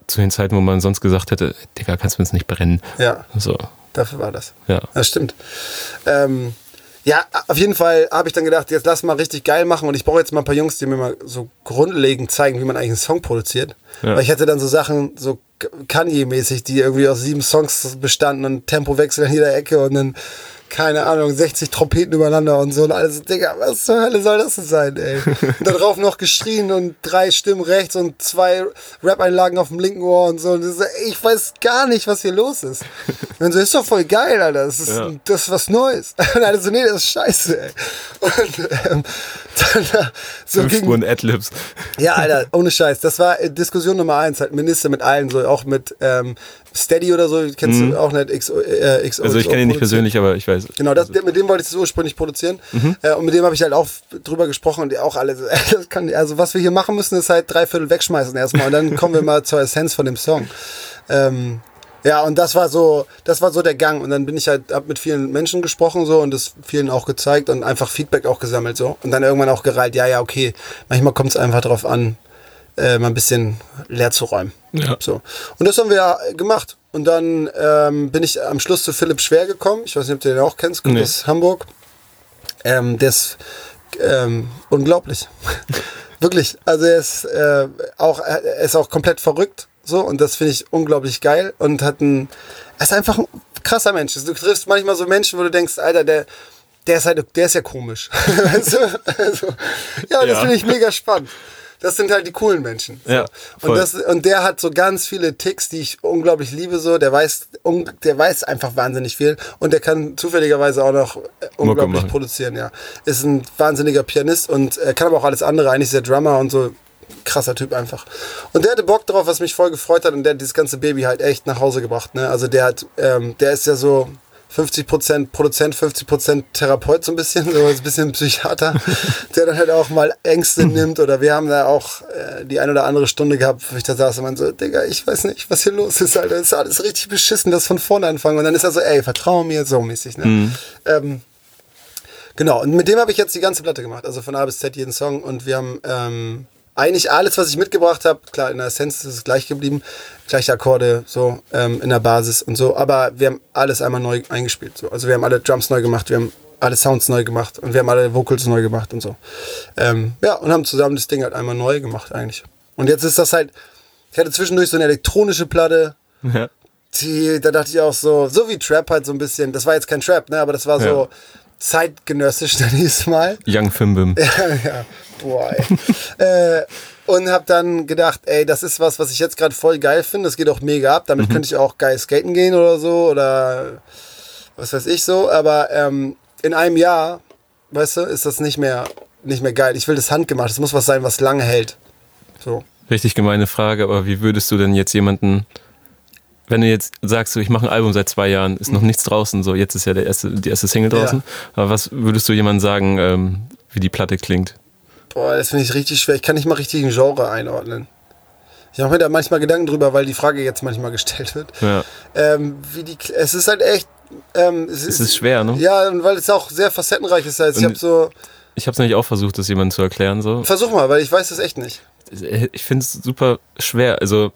zu den Zeiten, wo man sonst gesagt hätte, Digga, kannst du uns nicht brennen. Ja, so. Dafür war das. Ja. Das stimmt. Ähm, ja, auf jeden Fall habe ich dann gedacht, jetzt lass mal richtig geil machen und ich brauche jetzt mal ein paar Jungs, die mir mal so grundlegend zeigen, wie man eigentlich einen Song produziert. Ja. Weil ich hatte dann so Sachen, so Kanye-mäßig, die irgendwie aus sieben Songs bestanden und Tempowechsel an jeder Ecke und dann, keine Ahnung, sechzig Trompeten übereinander und so und alles. Digga, was zur Hölle soll das denn sein, ey? Und darauf noch geschrien und drei Stimmen rechts und zwei Rap-Einlagen auf dem linken Ohr und so. Und das, ey, ich weiß gar nicht, was hier los ist. Und dann so, ist doch voll geil, Alter. Das ist, ja. das ist was Neues. Und alle so, nee, das ist scheiße, ey. Und ähm, dann so Fünf Spuren Adlibs. Ja, Alter, ohne Scheiß. Das war Diskussion Nummer eins, halt Minister mit allen, so auch mit ähm, Steady oder so, kennst mhm. du auch nicht, X O, äh, X O. Also ich kenne ihn nicht persönlich, aber ich weiß. Genau, das, mit dem wollte ich das ursprünglich produzieren. Mhm. Äh, und mit dem habe ich halt auch drüber gesprochen und die auch alle, das kann, also was wir hier machen müssen, ist halt drei Viertel wegschmeißen erstmal und dann kommen wir mal zur Essenz von dem Song. Ähm, ja, und das war so, das war so der Gang und dann bin ich halt, hab mit vielen Menschen gesprochen so und das vielen auch gezeigt und einfach Feedback auch gesammelt so und dann irgendwann auch gereilt, ja, ja, okay, manchmal kommt es einfach drauf an, äh, mal ein bisschen leer zu räumen. Ja. So. Und das haben wir ja gemacht. Und dann ähm, bin ich am Schluss zu Philipp Schwer gekommen. Ich weiß nicht, ob du den auch kennst. Kommt nee. aus Hamburg. Ähm, der ist ähm, unglaublich. Wirklich. Also er ist, äh, auch, er ist auch komplett verrückt. So. Und das finde ich unglaublich geil. Und hat ein, er ist einfach ein krasser Mensch. Du triffst manchmal so Menschen, wo du denkst, Alter, der, der ist halt, der ist ja komisch. Weißt du? Also, ja, das ja. finde ich mega spannend. Das sind halt die coolen Menschen. So. Ja, und, das, und der hat so ganz viele Ticks, die ich unglaublich liebe. So. Der weiß, un, der weiß einfach wahnsinnig viel. Und der kann zufälligerweise auch noch unglaublich produzieren. Ja. Ist ein wahnsinniger Pianist und er kann aber auch alles andere. Eigentlich ist er Drummer und so. Krasser Typ einfach. Und der hatte Bock drauf, was mich voll gefreut hat. Und der hat dieses ganze Baby halt echt nach Hause gebracht. Ne? Also der hat, ähm, der ist ja so fünfzig Prozent Produzent, fünfzig Prozent Therapeut so ein bisschen, so ein bisschen Psychiater, der dann halt auch mal Ängste nimmt oder wir haben da auch äh, die ein oder andere Stunde gehabt, wo ich da saß und man so, Digga, ich weiß nicht, was hier los ist, Alter, das ist alles richtig beschissen, das von vorne anfangen und dann ist er so, ey, vertrau mir, so mäßig, ne? Mhm. Ähm, genau, und mit dem habe ich jetzt die ganze Platte gemacht, also von A bis Z jeden Song und wir haben ähm, eigentlich alles, was ich mitgebracht habe, klar, in der Essenz ist es gleich geblieben, gleiche Akkorde, so, ähm, in der Basis und so, aber wir haben alles einmal neu eingespielt, so. Also wir haben alle Drums neu gemacht, wir haben alle Sounds neu gemacht und wir haben alle Vocals neu gemacht und so. Ähm, ja, und haben zusammen das Ding halt einmal neu gemacht eigentlich. Und jetzt ist das halt, ich hatte zwischendurch so eine elektronische Platte, ja. die, da dachte ich auch so, so wie Trap halt so ein bisschen, das war jetzt kein Trap, ne, aber das war so ja. zeitgenössisch dann diesmal. Young Fimbim. Ja, ja. Boah, ey. äh, und hab dann gedacht, ey, das ist was, was ich jetzt gerade voll geil finde. Das geht auch mega ab. Damit mhm. könnte ich auch geil skaten gehen oder so oder was weiß ich so. Aber ähm, in einem Jahr, weißt du, ist das nicht mehr, nicht mehr geil. Ich will das handgemacht. Das muss was sein, was lange hält. So. Richtig gemeine Frage, aber wie würdest du denn jetzt jemanden, wenn du jetzt sagst, ich mache ein Album seit zwei Jahren, ist noch nichts draußen, so jetzt ist ja der erste, die erste Single draußen, ja. aber was würdest du jemandem sagen, ähm, wie die Platte klingt? Boah, das finde ich richtig schwer. Ich kann nicht mal richtig ein Genre einordnen. Ich mache mir da manchmal Gedanken drüber, weil die Frage jetzt manchmal gestellt wird. Ja. Ähm, wie die, es ist halt echt... Ähm, es, es ist schwer, ne? Ja, und weil es auch sehr facettenreich ist. Also ich habe so... Ich habe es nämlich auch versucht, das jemandem zu erklären. So. Versuch mal, weil ich weiß das echt nicht. Ich finde es super schwer. Also...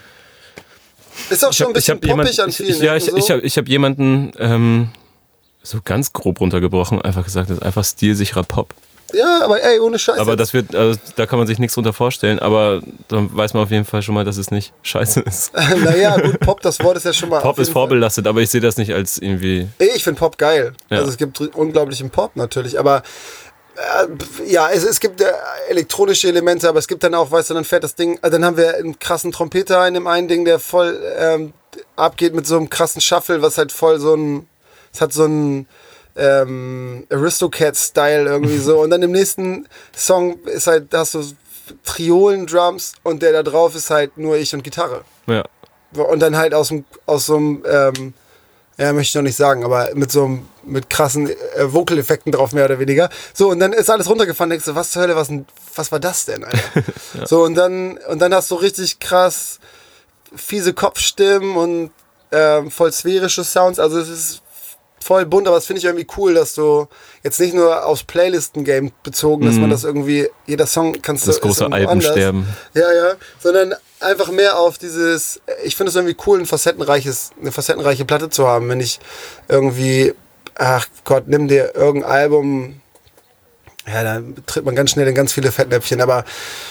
Ist auch schon hab, ein bisschen poppig jemand, an vielen. Ich, ja, ich, so. ich habe ich hab jemanden ähm, so ganz grob runtergebrochen, einfach gesagt, das ist einfach stilsicherer Pop. Ja, aber ey, ohne Scheiße. Aber das wird, also, da kann man sich nichts drunter vorstellen, aber dann weiß man auf jeden Fall schon mal, dass es nicht scheiße ist. Naja, gut, Pop, das Wort ist ja schon mal... Pop ist vorbelastet, Fall. Aber ich sehe das nicht als irgendwie... Ich finde Pop geil. Ja. Also es gibt unglaublichen Pop natürlich, aber äh, ja, es, es gibt äh, elektronische Elemente, aber es gibt dann auch, weißt du, dann fährt das Ding, also dann haben wir einen krassen Trompeter in dem einen Ding, der voll ähm, abgeht mit so einem krassen Shuffle, was halt voll so ein... Es hat so ein... Ähm, Aristocats-Style irgendwie so. Und dann im nächsten Song ist halt, da hast du Triolen-Drums und der da drauf ist halt nur ich und Gitarre. Ja. Und dann halt aus, dem, aus so einem, ähm, ja, möchte ich noch nicht sagen, aber mit so einem, mit krassen äh, Vocal-Effekten drauf, mehr oder weniger. So, und dann ist alles runtergefahren, denkst du, was zur Hölle, was, was war das denn, Alter? Ja. So, und dann, und dann hast du richtig krass fiese Kopfstimmen und ähm, voll sphärische Sounds. Also es ist voll bunt, aber das finde ich irgendwie cool, dass du jetzt nicht nur aufs Playlisten-Game bezogen, dass mm. man das irgendwie, jeder Song kannst du... Das große Albensterben. Ja, ja, sondern einfach mehr auf dieses, ich finde es irgendwie cool, ein facettenreiches, eine facettenreiche Platte zu haben, wenn ich irgendwie, ach Gott, nimm dir irgendein Album, ja, da tritt man ganz schnell in ganz viele Fettnäpfchen, aber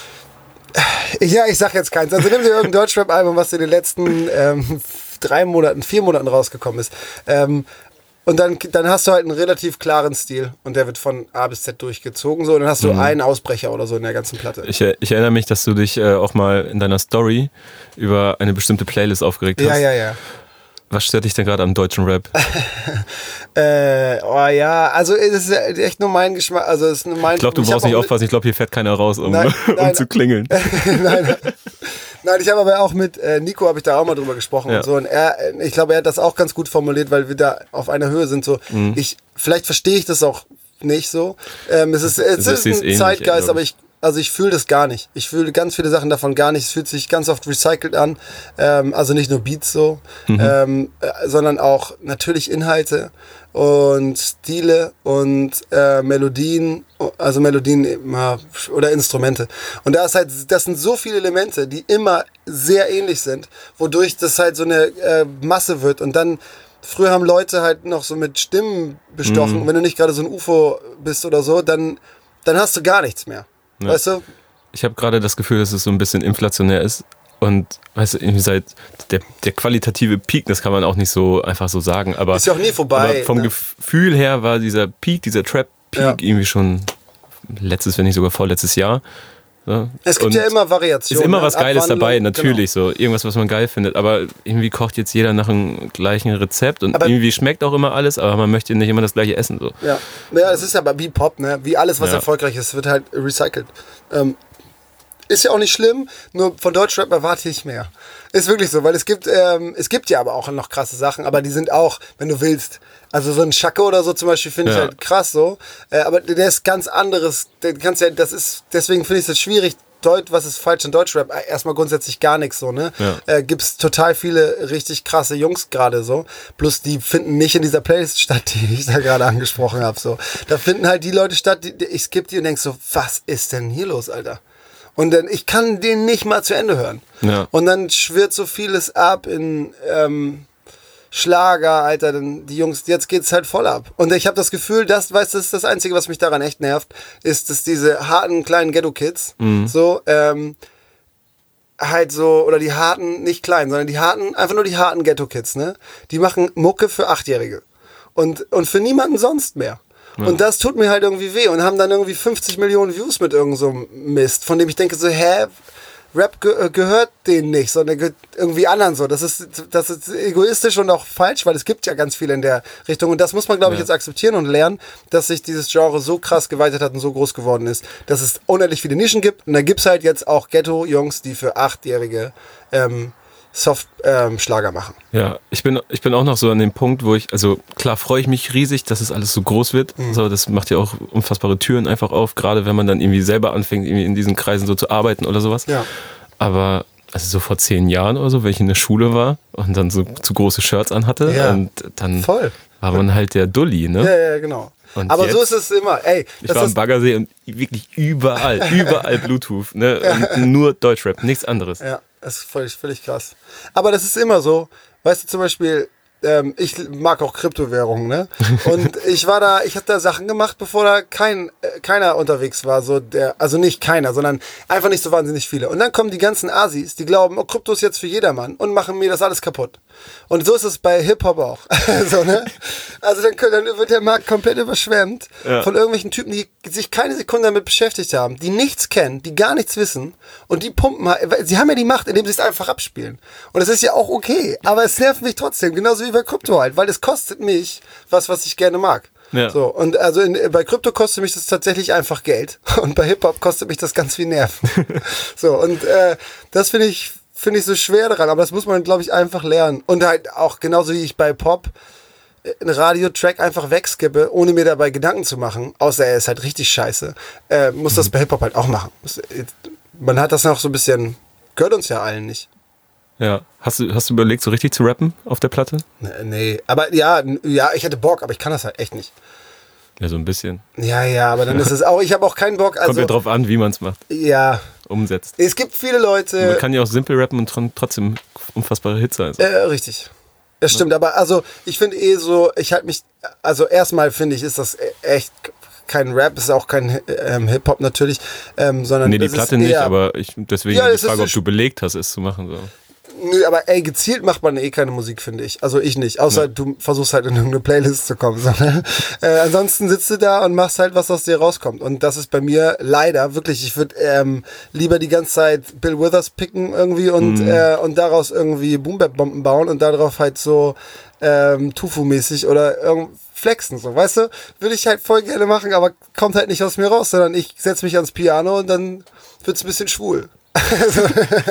ja, ich sag jetzt keins. Also nimm dir irgendein Deutschrap-Album, was in den letzten ähm, drei Monaten, vier Monaten rausgekommen ist. Ähm, und dann, dann hast du halt einen relativ klaren Stil und der wird von A bis Z durchgezogen. So, und dann hast du mhm. einen Ausbrecher oder so in der ganzen Platte. Ich, ich erinnere mich, dass du dich äh, auch mal in deiner Story über eine bestimmte Playlist aufgeregt hast. Ja, ja, ja. Was stört dich denn gerade am deutschen Rap? äh, oh ja, also es ist echt nur mein Geschmack. Also es ist nur mein. Ich glaube, du brauchst nicht aufpassen. Ich glaube, hier fährt keiner raus, um, nein, um nein, zu klingeln. nein, nein, ich habe aber auch mit äh, Nico habe ich da auch mal drüber gesprochen ja. und so. Und er, ich glaube, er hat das auch ganz gut formuliert, weil wir da auf einer Höhe sind. So, mhm. ich vielleicht verstehe ich das auch nicht so. Ähm, es ist, es ist ein ähnlich, Zeitgeist, aber ich Also ich fühle das gar nicht. Ich fühle ganz viele Sachen davon gar nicht. Es fühlt sich ganz oft recycelt an. Ähm, also nicht nur Beats so, mhm. ähm, äh, sondern auch natürlich Inhalte und Stile und äh, Melodien, also Melodien immer, oder Instrumente. Und da ist halt, das sind so viele Elemente, die immer sehr ähnlich sind, wodurch das halt so eine äh, Masse wird. Und dann früher haben Leute halt noch so mit Stimmen bestochen. Mhm. Wenn du nicht gerade so ein U F O bist oder so, dann, dann hast du gar nichts mehr. Ja. Weißt du? Ich habe gerade das Gefühl, dass es so ein bisschen inflationär ist. Und weißt du, irgendwie seit der, der qualitative Peak, das kann man auch nicht so einfach so sagen. Aber, ist ja auch nie vorbei. Aber vom ne? Gefühl her war dieser Peak, dieser Trap-Peak ja. irgendwie schon letztes, wenn nicht sogar vorletztes Jahr. So. Es gibt und ja immer Variationen. Ist immer was Geiles dabei, natürlich. Genau. So irgendwas, was man geil findet. Aber irgendwie kocht jetzt jeder nach einem gleichen Rezept und aber irgendwie schmeckt auch immer alles, aber man möchte nicht immer das gleiche essen. So. Ja. ja, es ist aber wie Pop, ne? Wie alles, was ja. erfolgreich ist, wird halt recycelt. Ähm, ist ja auch nicht schlimm, nur von Deutschrap erwarte ich mehr. Ist wirklich so, weil es gibt, ähm, es gibt ja aber auch noch krasse Sachen, aber die sind auch, wenn du willst, also so ein Schacke oder so zum Beispiel finde ja. ich halt krass so, äh, aber der ist ganz anderes, der kannst ja, das ist, deswegen finde ich es schwierig, Deut, was ist falsch in Deutschrap? Erstmal grundsätzlich gar nichts so, ne? Ja. Äh, gibt's total viele richtig krasse Jungs gerade so, plus die finden nicht in dieser Playlist statt, die ich da gerade angesprochen habe, so. Da finden halt die Leute statt, die, die ich skippe die und denk so, was ist denn hier los, Alter? Und dann, ich kann den nicht mal zu Ende hören. Ja. Und dann schwirrt so vieles ab in ähm, Schlager, Alter. Dann die Jungs, jetzt geht's halt voll ab. Und ich habe das Gefühl, das, weißt du, das ist das Einzige, was mich daran echt nervt, ist, dass diese harten kleinen Ghetto-Kids, mhm. so, ähm, halt so, oder die harten, nicht klein, sondern die harten, einfach nur die harten Ghetto-Kids, ne? Die machen Mucke für Achtjährige. Und, und für niemanden sonst mehr. Ja. Und das tut mir halt irgendwie weh und haben dann irgendwie fünfzig Millionen Views mit irgend so einem Mist, von dem ich denke so, hä, Rap ge- gehört denen nicht, sondern gehört irgendwie anderen so. Das ist, das ist egoistisch und auch falsch, weil es gibt ja ganz viel in der Richtung und das muss man, glaube ich, ja. jetzt akzeptieren und lernen, dass sich dieses Genre so krass geweitet hat und so groß geworden ist, dass es unendlich viele Nischen gibt und da gibt es halt jetzt auch Ghetto-Jungs, die für Achtjährige ähm, Soft-Schlager ähm, machen. Ja, ich bin, ich bin auch noch so an dem Punkt, wo ich, also klar freue ich mich riesig, dass es alles so groß wird. Mhm. So, das macht ja auch unfassbare Türen einfach auf, gerade wenn man dann irgendwie selber anfängt, irgendwie in diesen Kreisen so zu arbeiten oder sowas. Ja. Aber also so vor zehn Jahren oder so, wenn ich in der Schule war und dann so zu große Shirts anhatte ja. und dann Voll. war man halt der Dulli, ne? Ja, ja, genau. Und aber jetzt, so ist es immer. Ey, ich war am Baggersee und wirklich überall, überall Bluetooth, ne? Und nur Deutschrap, nichts anderes. Ja. Das ist völlig, völlig krass. Aber das ist immer so. Weißt du, zum Beispiel, ähm, ich mag auch Kryptowährungen, ne? Und ich war da, ich habe da Sachen gemacht, bevor da kein, äh, keiner unterwegs war, so der, also nicht keiner, sondern einfach nicht so wahnsinnig viele. Und dann kommen die ganzen Asis, die glauben, oh, Krypto ist jetzt für jedermann und machen mir das alles kaputt. Und so ist es bei Hip-Hop auch. so, ne? Also dann, dann wird der Markt komplett überschwemmt ja. von irgendwelchen Typen, die sich keine Sekunde damit beschäftigt haben, die nichts kennen, die gar nichts wissen und die pumpen halt, sie haben ja die Macht, indem sie es einfach abspielen. Und das ist ja auch okay, aber es nervt mich trotzdem, genauso wie bei Krypto halt, weil es kostet mich was, was ich gerne mag. Ja. So, und also in, bei Krypto kostet mich das tatsächlich einfach Geld und bei Hip-Hop kostet mich das ganz viel Nerven. so, und äh, das finde ich finde ich so schwer daran, aber das muss man, glaube ich, einfach lernen. Und halt auch genauso wie ich bei Pop einen Radiotrack einfach wegskippe, ohne mir dabei Gedanken zu machen, außer er ist halt richtig scheiße, äh, muss mhm. das bei Hip-Hop halt auch machen. Man hat das noch so ein bisschen, gehört uns ja allen nicht. Ja, hast du, hast du überlegt, so richtig zu rappen auf der Platte? Nee, aber ja, ja, ich hätte Bock, aber ich kann das halt echt nicht. Ja, so ein bisschen. Ja, ja, aber dann ist es auch, ich habe auch keinen Bock. Also, kommt ja drauf an, wie man es macht. Ja. Umsetzt. Es gibt viele Leute. Man kann ja auch simpel rappen und trotzdem unfassbare Hits sein. So. Äh, richtig. Das stimmt, ja. Aber also ich finde eh so, ich halte mich, also erstmal finde ich, ist das echt kein Rap, ist auch kein ähm, Hip-Hop natürlich, ähm, sondern nee, die es Platte ist nicht, eher, aber ich, deswegen ja, die es Frage, ist, ob du belegt hast, es zu machen. So. Nö, aber ey, gezielt macht man eh keine Musik, finde ich. Also ich nicht, außer ja. du versuchst halt in irgendeine Playlist zu kommen. So, ne? äh, ansonsten sitzt du da und machst halt, was aus dir rauskommt. Und das ist bei mir leider wirklich, ich würde ähm, lieber die ganze Zeit Bill Withers picken irgendwie und, mhm. äh, und daraus irgendwie Boom-Bap-Bomben bauen und darauf halt so ähm, Tufu-mäßig oder irgendwie flexen, so, weißt du? Würde ich halt voll gerne machen, aber kommt halt nicht aus mir raus, sondern ich setze mich ans Piano und dann wird's ein bisschen schwul. Also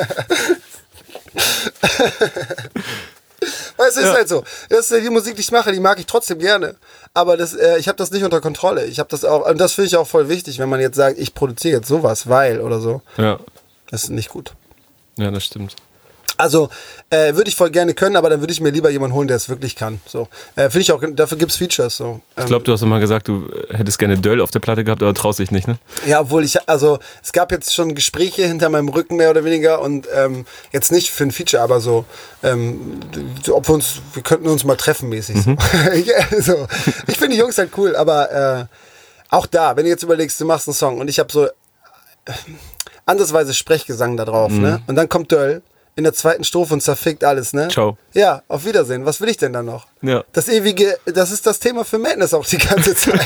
weißt du, ist ja. halt so. Das ist die Musik, die ich mache, die mag ich trotzdem gerne. Aber das, äh, ich habe das nicht unter Kontrolle. Ich habe das auch, und das finde ich auch voll wichtig, wenn man jetzt sagt, ich produziere jetzt sowas, weil oder so. Ja. Das ist nicht gut. Ja, das stimmt. Also, äh, würde ich voll gerne können, aber dann würde ich mir lieber jemanden holen, der es wirklich kann. So. Äh, Finde ich auch, dafür gibt es Features. So. Ähm, ich glaube, du hast immer gesagt, du hättest gerne Döll auf der Platte gehabt, aber traust dich nicht, ne? Ja, obwohl ich, also, es gab jetzt schon Gespräche hinter meinem Rücken mehr oder weniger und ähm, jetzt nicht für ein Feature, aber so, ähm, ob wir uns, wir könnten uns mal treffen mäßig. Mhm. So. so. Ich finde die Jungs halt cool, aber äh, auch da, wenn du jetzt überlegst, du machst einen Song und ich habe so äh, andersweise Sprechgesang da drauf, mhm. ne? Und dann kommt Döll in der zweiten Strophe und zerfickt alles, ne? Ciao. Ja, auf Wiedersehen. Was will ich denn da noch? Ja. Das ewige, das ist das Thema für Madness auch die ganze Zeit.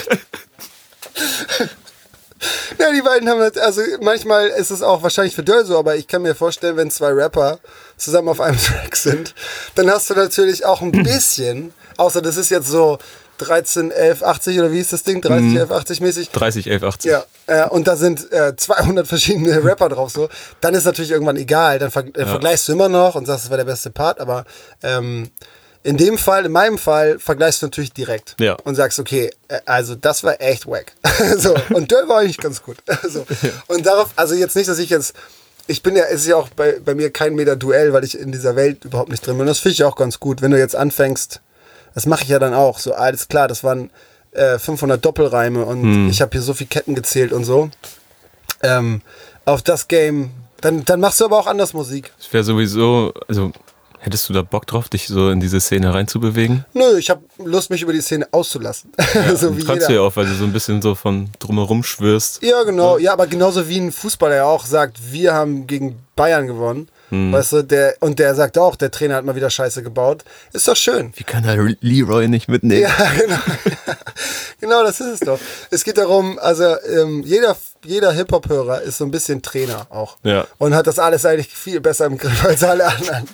Ja, die beiden haben halt, also manchmal ist es auch wahrscheinlich für Döll so, aber ich kann mir vorstellen, wenn zwei Rapper zusammen auf einem Track sind, dann hast du natürlich auch ein bisschen, außer das ist jetzt so dreizehn elf achtzig oder wie ist das Ding? dreißig elf achtzig mäßig? dreißig elf achtzig. Ja, äh, und da sind äh, zweihundert verschiedene Rapper drauf so. Dann ist natürlich irgendwann egal. Dann ver- äh, ja. vergleichst du immer noch und sagst, das war der beste Part. Aber ähm, in dem Fall, in meinem Fall, vergleichst du natürlich direkt. Ja. Und sagst, okay, äh, also das war echt wack. So, und Döll war eigentlich ganz gut. So. Und darauf, also jetzt nicht, dass ich jetzt... Ich bin ja, es ist ja auch bei, bei mir kein Meter-Duell, weil ich in dieser Welt überhaupt nicht drin bin. Und das finde ich auch ganz gut, wenn du jetzt anfängst. Das mache ich ja dann auch. So, alles klar, das waren äh, fünfhundert Doppelreime und hm. ich habe hier so viele Ketten gezählt und so. Ähm, auf das Game, dann, dann machst du aber auch anders Musik. Das wäre sowieso, also hättest du da Bock drauf, dich so in diese Szene reinzubewegen? Nö, ich habe Lust, mich über die Szene auszulassen. Ja, so wie kannst jeder. du ja auch, weil du so ein bisschen so von drumherum schwirrst. Ja, genau. Ja, aber genauso wie ein Fußballer ja auch sagt, wir haben gegen Bayern gewonnen. Hm. Weißt du, der, und der sagt auch, der Trainer hat mal wieder Scheiße gebaut. Ist doch schön. Wie kann er Leroy nicht mitnehmen? Ja, genau. Genau, das ist es doch. Es geht darum, also ähm, jeder, jeder Hip-Hop-Hörer ist so ein bisschen Trainer auch. Ja. Und hat das alles eigentlich viel besser im Griff als alle anderen.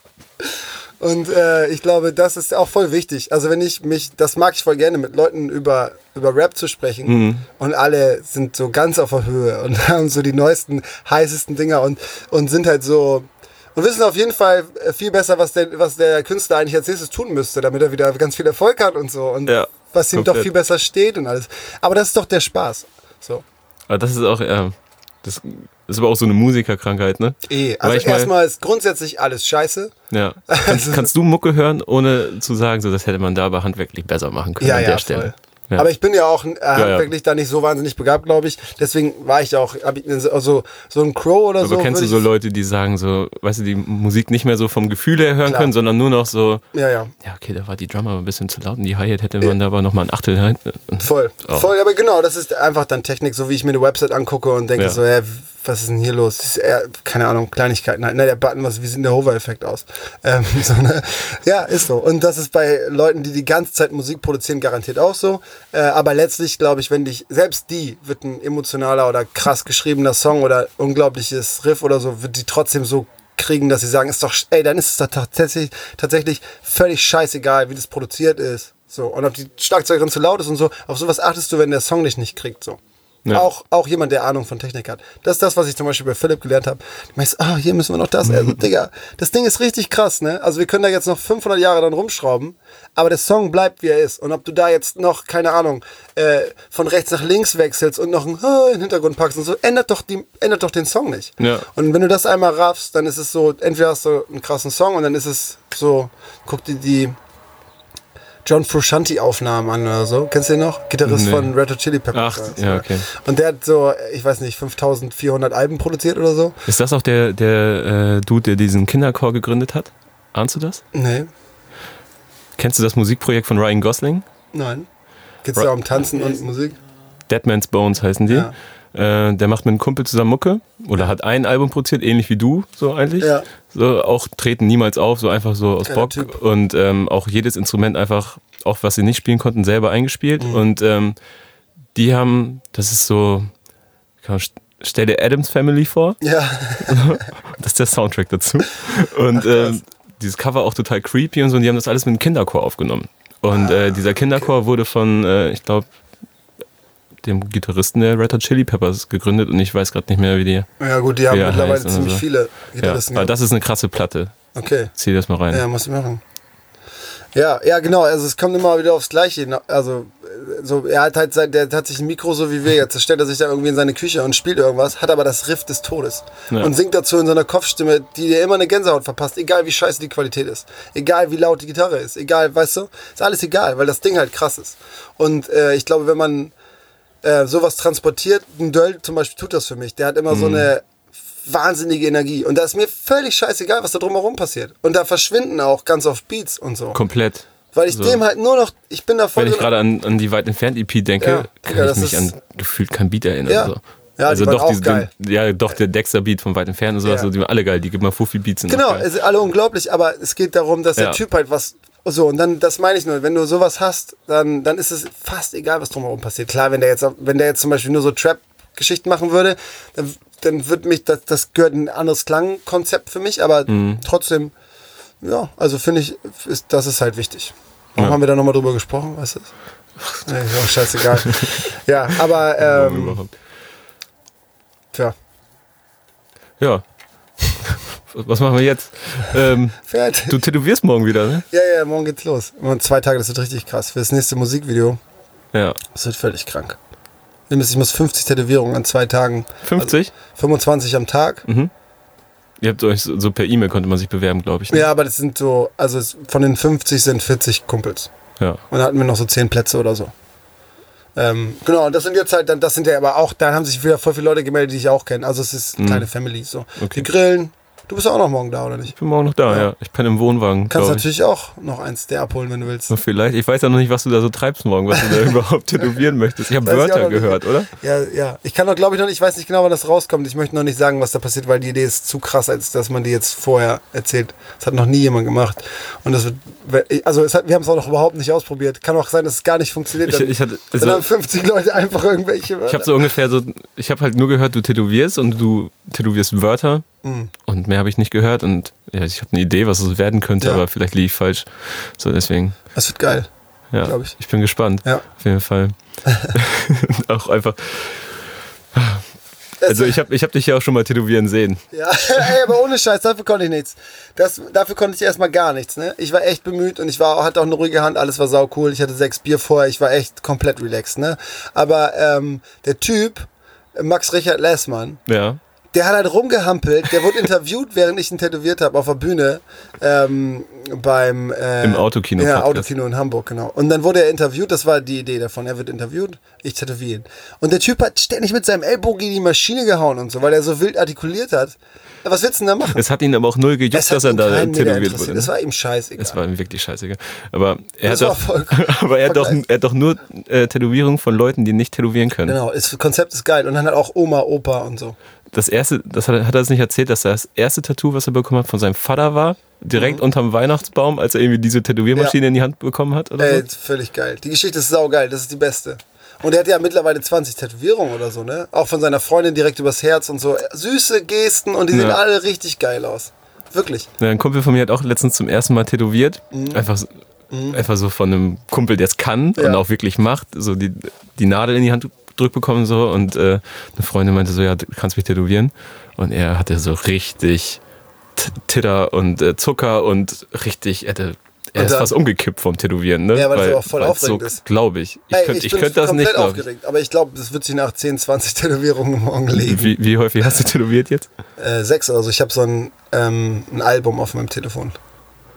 Und äh, ich glaube, das ist auch voll wichtig. Also wenn ich mich, das mag ich voll gerne, mit Leuten über, über Rap zu sprechen. Mhm. Und alle sind so ganz auf der Höhe und haben so die neuesten, heißesten Dinger und, und sind halt so und wissen auf jeden Fall viel besser, was der, was der Künstler eigentlich als nächstes tun müsste, damit er wieder ganz viel Erfolg hat und so. Und ja, was ihm komplett. Doch viel besser steht und alles. Aber das ist doch der Spaß. So. Aber das ist auch, ja, das ist aber auch so eine Musikerkrankheit, ne? Eh, also erstmal ist grundsätzlich alles scheiße. Ja. Kannst, kannst du Mucke hören, ohne zu sagen, so, das hätte man da aber handwerklich besser machen können ja, an ja, der Stelle. Voll. Ja. Aber ich bin ja auch äh, handwerklich ja, ja. da nicht so wahnsinnig begabt, glaube ich. Deswegen war ich auch, hab ich also so ein Crow oder aber so. Aber kennst du so Leute, die sagen so, weißt du, die Musik nicht mehr so vom Gefühl her hören Klar. können, sondern nur noch so, ja, ja. Ja, okay, da war die Drummer ein bisschen zu laut und die Hi-Hat hätte man ja. da aber nochmal ein Achtel rein. Voll, oh. voll, aber genau, das ist einfach dann Technik, so wie ich mir eine Website angucke und denke ja. so, ja, was ist denn hier los? Das ist eher, keine Ahnung, Kleinigkeiten halt. Ne, der Button, was, wie sieht denn der Hover-Effekt aus? Ähm, so, ne? Ja, ist so. Und das ist bei Leuten, die die ganze Zeit Musik produzieren, garantiert auch so. Äh, aber letztlich, glaube ich, wenn dich, selbst die, wird ein emotionaler oder krass geschriebener Song oder unglaubliches Riff oder so, wird die trotzdem so kriegen, dass sie sagen, ist doch, ey, dann ist es doch tatsächlich, tatsächlich völlig scheißegal, wie das produziert ist. So. Und ob die Schlagzeugerin zu laut ist und so, auf sowas achtest du, wenn der Song dich nicht kriegt, so. Ja. Auch, auch jemand, der Ahnung von Technik hat. Das ist das, was ich zum Beispiel bei Philipp gelernt habe. Du meinst, ah, hier müssen wir noch das. Also, Digga, das Ding ist richtig krass, ne? Also, wir können da jetzt noch fünfhundert Jahre dran rumschrauben, aber der Song bleibt, wie er ist. Und ob du da jetzt noch, keine Ahnung, äh, von rechts nach links wechselst und noch einen äh, in den Hintergrund packst und so, ändert doch, die, ändert doch den Song nicht. Ja. Und wenn du das einmal raffst, dann ist es so, entweder hast du einen krassen Song und dann ist es so, guck dir die John Frusciante-Aufnahmen an oder so. Kennst du den noch? Gitarrist nee. von Red Hot Chili Peppers. Ach, ja, okay. Und der hat so, ich weiß nicht, fünftausendvierhundert Alben produziert oder so. Ist das auch der, der äh, Dude, der diesen Kinderchor gegründet hat? Ahnst du das? Nee. Kennst du das Musikprojekt von Ryan Gosling? Nein. Geht's da um Tanzen und Musik? Dead Man's Bones heißen die. Ja. Äh, der macht mit einem Kumpel zusammen Mucke oder hat ein Album produziert, ähnlich wie du, so eigentlich. Ja. So, auch treten niemals auf, so einfach so aus Geiler Bock. Typ. Und ähm, auch jedes Instrument einfach, auch was sie nicht spielen konnten, selber eingespielt. Mhm. Und ähm, die haben, das ist so, stell dir Addams Family vor. Ja. Das ist der Soundtrack dazu. Und Ach, ähm, dieses Cover auch total creepy und so. Und die haben das alles mit einem Kinderchor aufgenommen. Und äh, dieser Kinderchor okay. wurde von, äh, ich glaube, dem Gitarristen der Red Hot Chili Peppers gegründet und ich weiß gerade nicht mehr, wie die. Ja gut, die haben mittlerweile ziemlich so. viele Gitarristen. Ja, aber das ist eine krasse Platte. Okay. Zieh das mal rein. Ja, muss ich machen. Ja, ja, genau. Also es kommt immer wieder aufs Gleiche. Also so, er hat halt, sein, der hat sich ein Mikro so wie wir jetzt. Da stellt er sich da irgendwie in seine Küche und spielt irgendwas, hat aber das Riff des Todes ja. und singt dazu in so einer Kopfstimme, die dir immer eine Gänsehaut verpasst, egal wie scheiße die Qualität ist, egal wie laut die Gitarre ist, egal, weißt du, ist alles egal, weil das Ding halt krass ist. Und äh, ich glaube, wenn man äh, sowas transportiert, ein Döll zum Beispiel tut das für mich. Der hat immer mhm. so eine wahnsinnige Energie. Und da ist mir völlig scheißegal, was da drumherum passiert. Und da verschwinden auch ganz oft Beats und so. Komplett. Weil ich so. dem halt nur noch, ich bin da voll... Wenn ich gerade an, an die weit entfernt E P denke, ja, kann ja, ich mich an gefühlt kein Beat erinnern. Ja, so. ja also die doch, auch diese, geil. Den, ja, doch der Dexter-Beat von weit entfernt und sowas, Ja. die waren alle geil. Die gibt mal Fuffi Beats. Sind genau, es sind alle unglaublich, aber es geht darum, dass der ja. Typ halt was... So, und dann, das meine ich nur, wenn du sowas hast, dann, dann ist es fast egal, was drumherum passiert. Klar, wenn der jetzt, wenn der jetzt zum Beispiel nur so Trap-Geschichten machen würde, dann, dann wird mich, das, das gehört ein anderes Klangkonzept für mich, aber mhm. trotzdem, ja, also finde ich, ist, das ist halt wichtig. Warum ja. haben wir da nochmal drüber gesprochen, weißt du? Nee, ist auch scheißegal. Ja, aber, ähm, tja. Ja. Was machen wir jetzt? Ähm, du tätowierst morgen wieder, ne? Ja, ja, morgen geht's los. Und zwei Tage, das wird richtig krass. Für das nächste Musikvideo. Ja. Das wird völlig krank. Ich muss fünfzig Tätowierungen an zwei Tagen. fünfzig? Also fünfundzwanzig am Tag. Mhm. Ihr habt euch so, so per E-Mail konnte man sich bewerben, glaube ich. Ne? Ja, aber das sind so, also von den fünfzig sind vierzig Kumpels. Ja. Und da hatten wir noch so zehn Plätze oder so. Ähm, genau, und das sind jetzt halt, das sind ja aber auch, da haben sich wieder voll viele Leute gemeldet, die ich auch kenne. Also es ist eine mhm. kleine Family so. Okay. Die grillen. Du bist auch noch morgen da, oder nicht? Ich bin morgen noch da, ja. ja. Ich penne im Wohnwagen. Kannst natürlich auch noch eins der abholen, wenn du willst. So vielleicht. Ich weiß ja noch nicht, was du da so treibst morgen, was du da überhaupt tätowieren möchtest. Ich habe Wörter ich gehört, nicht. oder? Ja, ja. Ich kann doch, glaube ich, noch nicht, ich weiß nicht genau, wann das rauskommt. Ich möchte noch nicht sagen, was da passiert, weil die Idee ist zu krass, als dass man die jetzt vorher erzählt. Das hat noch nie jemand gemacht. Und das wird, also es hat, wir haben es auch noch überhaupt nicht ausprobiert. Kann auch sein, dass es gar nicht funktioniert. Ich, ich hatte, also, dann haben fünfzig Leute einfach irgendwelche Wörter. Ich habe so ungefähr so, ich habe halt nur gehört, du tätowierst und du tätowierst Wörter. Mhm. Und mehr habe ich nicht gehört und ja, ich habe eine Idee, was es werden könnte, ja. aber vielleicht liege ich falsch. So, deswegen. Das wird geil, ja, glaube ich. Ich bin gespannt. Ja. Auf jeden Fall. Auch einfach. Also ich habe ich hab dich ja auch schon mal tätowieren sehen. Ja, ey, aber ohne Scheiß, dafür konnte ich nichts. Das, dafür konnte ich erstmal gar nichts. Ne? Ich war echt bemüht und ich war, hatte auch eine ruhige Hand, alles war sau cool. Ich hatte sechs Bier vorher, ich war echt komplett relaxed. Ne? Aber ähm, der Typ, Max Richard Lessmann, ja. der hat halt rumgehampelt, der wurde interviewt, während ich ihn tätowiert habe, auf der Bühne, ähm, beim... Äh, Im Autokino. Ja, Autokino in Hamburg, genau. Und dann wurde er interviewt, das war die Idee davon, er wird interviewt, ich tätowiere ihn. Und der Typ hat ständig mit seinem Ellbogen in die Maschine gehauen und so, weil er so wild artikuliert hat. Was willst du denn da machen? Es hat ihn aber auch null gejuckt, dass er da tätowiert wurde. Das war ihm scheißegal. Das war ihm wirklich scheißegal. Aber er das hat doch, voll, aber er hat doch, er hat doch nur äh, Tätowierungen von Leuten, die nicht tätowieren können. Genau, das Konzept ist geil. Und dann hat auch Oma, Opa und so. Das erste, das hat, hat er es nicht erzählt, dass das erste Tattoo, was er bekommen hat, von seinem Vater war, direkt mhm. unterm Weihnachtsbaum, als er irgendwie diese Tätowiermaschine ja. in die Hand bekommen hat oder Ey, so? Völlig geil. Die Geschichte ist saugeil, das ist die beste. Und er hat ja mittlerweile zwanzig Tätowierungen oder so, ne? Auch von seiner Freundin direkt übers Herz und so. Süße Gesten und die ja. sehen alle richtig geil aus. Wirklich. Ja, ein Kumpel von mir hat auch letztens zum ersten Mal tätowiert. Mhm. Einfach, mhm. einfach so von einem Kumpel, der es kann ja. und auch wirklich macht. So die, die Nadel in die Hand drückt bekommen so und äh, eine Freundin meinte so, ja, du kannst mich tätowieren. Und er hatte so richtig Titter und äh, Zucker und richtig, er hatte Er ist fast umgekippt vom Tätowieren, ne? Ja, weil, weil das auch voll aufregend so, ist. Glaube ich. Ich, hey, könnt, ich, ich bin könnte das nicht, glaube ich. Aber ich glaube, das wird sich nach zehn, zwanzig Tätowierungen morgen legen. Wie, wie häufig hast du tätowiert jetzt? Äh, sechs oder so. Ich habe so ein, ähm, ein Album auf meinem Telefon.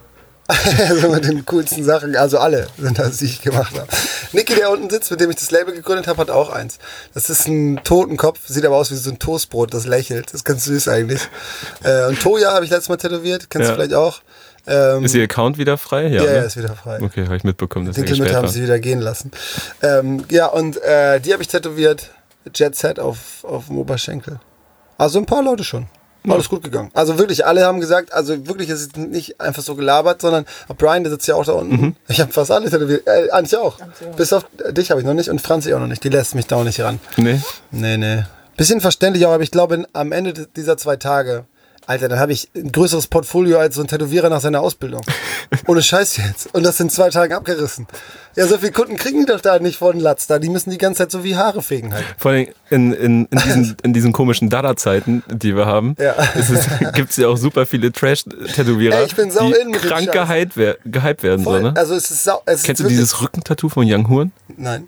so mit den coolsten Sachen, also alle sind das, die ich gemacht habe. Niki, der unten sitzt, mit dem ich das Label gegründet habe, hat auch eins. Das ist ein Totenkopf, sieht aber aus wie so ein Toastbrot, das lächelt. Das ist ganz süß eigentlich. Äh, und Toya habe ich letztes Mal tätowiert, kennst ja. du vielleicht auch. Ähm, ist Ihr Account wieder frei? Ja, ja, ja ne? ist wieder frei. Okay, habe ich mitbekommen. Dass Dinkelmütter haben sie wieder gehen lassen. Ähm, ja, und äh, die habe ich tätowiert. Jet Set auf, auf dem Oberschenkel. Also ein paar Leute schon. War alles gut gegangen. Also wirklich, alle haben gesagt, also wirklich ist es nicht einfach so gelabert, sondern auch Brian, der sitzt ja auch da unten. Mhm. Ich habe fast alle tätowiert. Äh, Antje auch. Antje auch. Bis auf dich habe ich noch nicht und Franzi auch noch nicht. Die lässt mich da auch nicht ran. Nee? Nee, nee. Bisschen verständlich auch, aber ich glaube, am Ende dieser zwei Tage, Alter, dann habe ich ein größeres Portfolio als so ein Tätowierer nach seiner Ausbildung. Ohne Scheiß jetzt. Und das in zwei Tagen abgerissen. Ja, so viele Kunden kriegen die doch da nicht vor den Latz da. Die müssen die ganze Zeit so wie Haare fegen halt. Vor allem in, in, in, diesen, in diesen komischen Dada-Zeiten, die wir haben, ja. gibt es ja auch super viele Trash-Tätowierer, ich bin sau die in mit krank gehypt, wer, gehypt werden. So, ne? Also es ist sau, es Kennst ist du dieses Rückentattoo von Young Horn? Nein.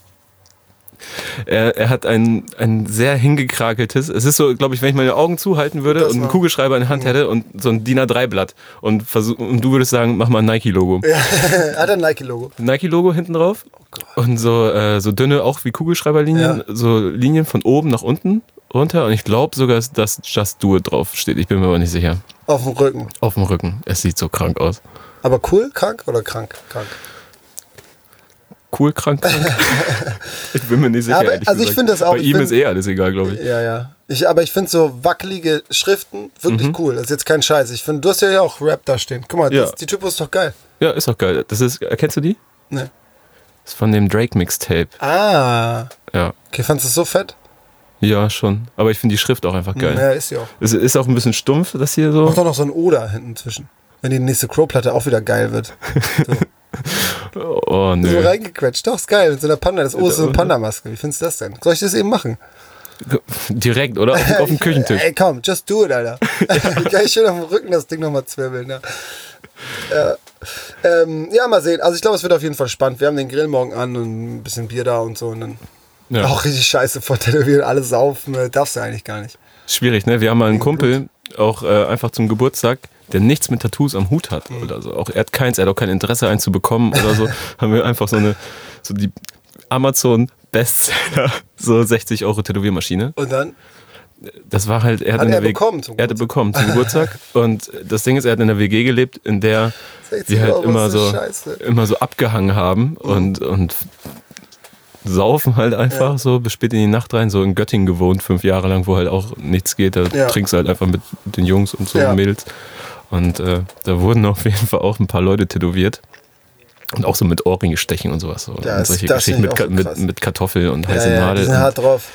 Er, er hat ein, ein sehr hingekrakeltes, es ist so, glaube ich, wenn ich meine Augen zuhalten würde das und einen Kugelschreiber in der Hand hätte und so ein D I N A drei Blatt und, versuch, und du würdest sagen, mach mal ein Nike-Logo. Ja, hat ein Nike-Logo. Nike-Logo hinten drauf oh und so, äh, so dünne, auch wie Kugelschreiberlinien, ja. so Linien von oben nach unten runter und ich glaube sogar, dass Just Do It drauf steht, ich bin mir aber nicht sicher. Auf dem Rücken? Auf dem Rücken, es sieht so krank aus. Aber cool, krank oder krank? Krank. Cool, krank, krank. Ich bin mir nicht sicher, aber, ehrlich also ich finde das auch. Bei ihm find, ist eh alles egal, glaube ich. Ja, ja. Ich, aber ich finde so wackelige Schriften wirklich mhm. cool. Das ist jetzt kein Scheiß. Ich finde, du hast ja auch Rap da stehen. Guck mal, ja. das, die Typo ist doch geil. Ja, ist doch geil. Das ist, erkennst du die? Nee. Das ist von dem Drake-Mixtape. Ah. Ja. Okay, fandest du das so fett? Ja, schon. Aber ich finde die Schrift auch einfach geil. Ja, ist sie auch. Es ist auch ein bisschen stumpf, das hier so. Mach doch noch so ein Oder hinten zwischen. Wenn die nächste Crow-Platte auch wieder geil wird. So. Oh, nö. So reingequetscht. Doch, ist geil. Mit so einer Panda. Das O ist so eine Panda-Maske. Wie findest du das denn? Soll ich das eben machen? Direkt, oder? Auf, auf dem Küchentisch. Ey, komm, just do it, Alter. Ich kann schön auf dem Rücken das Ding nochmal zwirbeln. Ja. Ja. Ähm, ja, mal sehen. Also ich glaube, es wird auf jeden Fall spannend. Wir haben den Grill morgen an und ein bisschen Bier da und so. Und dann ja. Auch richtig scheiße vor Tätowieren. Alles saufen. Darfst du eigentlich gar nicht. Schwierig, ne? Wir haben mal einen Kumpel, auch äh, einfach zum Geburtstag, der nichts mit Tattoos am Hut hat mhm. oder so. Auch er hat keins, er hat auch kein Interesse, einen zu bekommen oder so. Haben wir einfach so eine, so die Amazon Bestseller, so sechzig Euro Tätowiermaschine. Und dann? Das war halt, er hat, hat in der er, bekommen zum er hatte bekommen zum Geburtstag. Und das Ding ist, er hat in der W G gelebt, in der wir halt immer so, immer so abgehangen haben mhm. und, und saufen halt einfach ja. so bis spät in die Nacht rein, so in Göttingen gewohnt, fünf Jahre lang, wo halt auch nichts geht. Da ja. trinkst du halt einfach mit den Jungs und so ja. Mädels. Und äh, da wurden auf jeden Fall auch ein paar Leute tätowiert. Und auch so mit Ohrringe stechen und sowas. So. Das, und solche das Geschichten mit, mit, mit Kartoffel und heiße ja, ja, Nadel. Die sind hart drauf.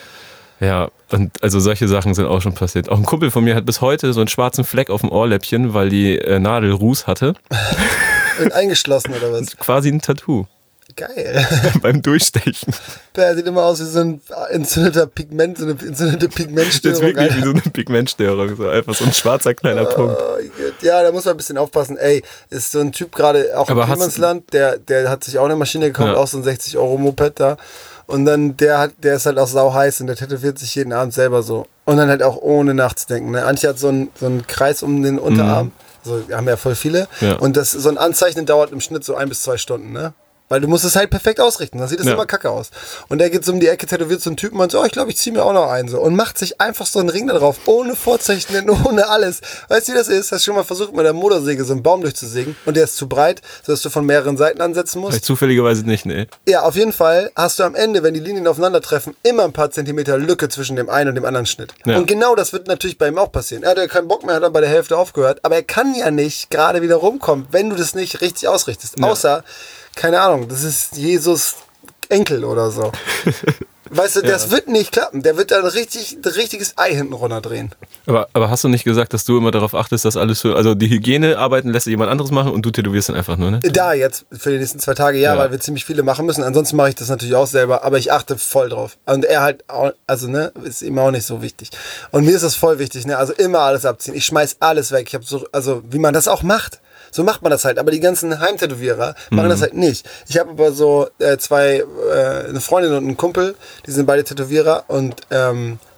Ja, und also solche Sachen sind auch schon passiert. Auch ein Kumpel von mir hat bis heute so einen schwarzen Fleck auf dem Ohrläppchen, weil die äh, Nadel Ruß hatte. Und eingeschlossen oder was? Quasi ein Tattoo. Geil. Beim Durchstechen. Der sieht immer aus wie so ein entzündeter Pigment, so eine entzündete Pigmentstörung. Das ist wirklich wie so eine Pigmentstörung. So einfach so ein schwarzer kleiner oh, Punkt. Ja, da muss man ein bisschen aufpassen. Ey, ist so ein Typ gerade auch Aber im Niemandsland, der, der hat sich auch eine Maschine gekauft, ja. auch so ein sechzig Euro Moped da. Und dann, der hat, der ist halt auch sau heiß und der tätowiert sich jeden Abend selber so. Und dann halt auch ohne nachzudenken. Ne? Antje hat so einen, so einen Kreis um den Unterarm. Mhm. Also, wir haben ja voll viele. Ja. Und das, so ein Anzeichnen dauert im Schnitt so ein bis zwei Stunden, ne? Weil du musst es halt perfekt ausrichten, dann sieht es ja. immer kacke aus. Und der geht so um die Ecke, tätowiert so einen Typen und so, oh, ich glaube, ich ziehe mir auch noch einen so. Und macht sich einfach so einen Ring da drauf, ohne Vorzeichnen, ohne alles. Weißt du, wie das ist? Hast du schon mal versucht, mit der Motorsäge so einen Baum durchzusägen und der ist zu breit, sodass du von mehreren Seiten ansetzen musst? Vielleicht zufälligerweise nicht, ne? Ja, auf jeden Fall hast du am Ende, wenn die Linien aufeinandertreffen, immer ein paar Zentimeter Lücke zwischen dem einen und dem anderen Schnitt. Ja. Und genau das wird natürlich bei ihm auch passieren. Er hat ja keinen Bock mehr, hat dann bei der Hälfte aufgehört, aber er kann ja nicht gerade wieder rumkommen, wenn du das nicht richtig ausrichtest. Ja. Außer... Keine Ahnung, das ist Jesus Enkel oder so. Weißt du, das ja. wird nicht klappen. Der wird da ein, richtig, ein richtiges Ei hinten runterdrehen. Aber, aber hast du nicht gesagt, dass du immer darauf achtest, dass alles für, also die Hygienearbeiten lässt jemand anderes machen und du tätowierst dann einfach nur, ne? Da jetzt, für die nächsten zwei Tage, ja, ja. weil wir ziemlich viele machen müssen. Ansonsten mache ich das natürlich auch selber, aber ich achte voll drauf. Und er halt, auch, also ne, ist ihm auch nicht so wichtig. Und mir ist das voll wichtig, ne, also immer alles abziehen. Ich schmeiß alles weg. Ich habe so, also wie man das auch macht. So macht man das halt, aber die ganzen Heimtätowierer machen mhm. das halt nicht. Ich habe aber so äh, zwei, äh, eine Freundin und einen Kumpel, die sind beide Tätowierer und ähm,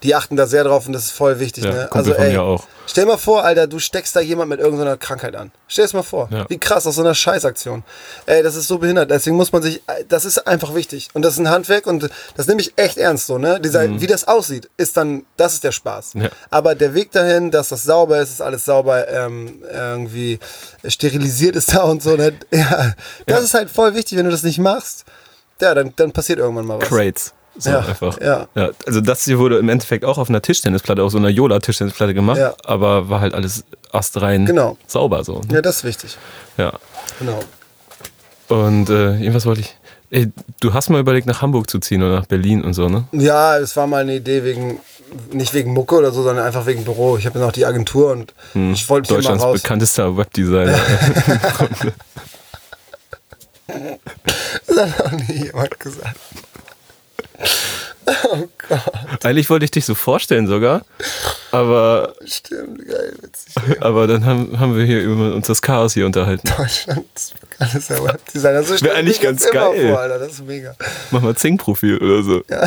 Die achten da sehr drauf und das ist voll wichtig. Ja, ne? Kumpel Also von ey, mir auch. stell mal vor, Alter, du steckst da jemand mit irgendeiner Krankheit an. Stell es mal vor. Ja. Wie krass aus so einer Scheißaktion. Ey, das ist so behindert. Deswegen muss man sich, das ist einfach wichtig. Und das ist ein Handwerk und das nehme ich echt ernst so, ne? Dieser, Mhm. wie das aussieht, ist dann, das ist der Spaß. Ja. Aber der Weg dahin, dass das sauber ist, ist alles sauber, ähm, irgendwie sterilisiert ist da und so, ne? Ja, das Ja. ist halt voll wichtig, wenn du das nicht machst. Ja, dann, dann passiert irgendwann mal was. Crates. So Ja, einfach. ja. Ja, also das hier wurde im Endeffekt auch auf einer Tischtennisplatte, auf so einer Jola-Tischtennisplatte gemacht, Ja. aber war halt alles astrein Genau. sauber so. Ja, das ist wichtig. Ja. Genau. Und äh, irgendwas wollte ich. Ey, du hast mal überlegt, nach Hamburg zu ziehen oder nach Berlin und so, ne? Ja, es war mal eine Idee wegen, nicht wegen Mucke oder so, sondern einfach wegen Büro. Ich habe ja noch die Agentur und Hm. ich wollte hier mal Deutschlands raus. bekanntester Webdesigner. Das hat noch nie jemand gesagt. Oh Gott, Eigentlich wollte ich dich so vorstellen sogar, aber, stimmt, geil, witzig. aber dann haben, haben wir hier über uns das Chaos hier unterhalten. Deutschlands bekanntester Webdesigner. So stell eigentlich ich mir ganz das immer geil. Vor, Alter. Das ist mega. Mach mal Zing-Profil oder so. Kann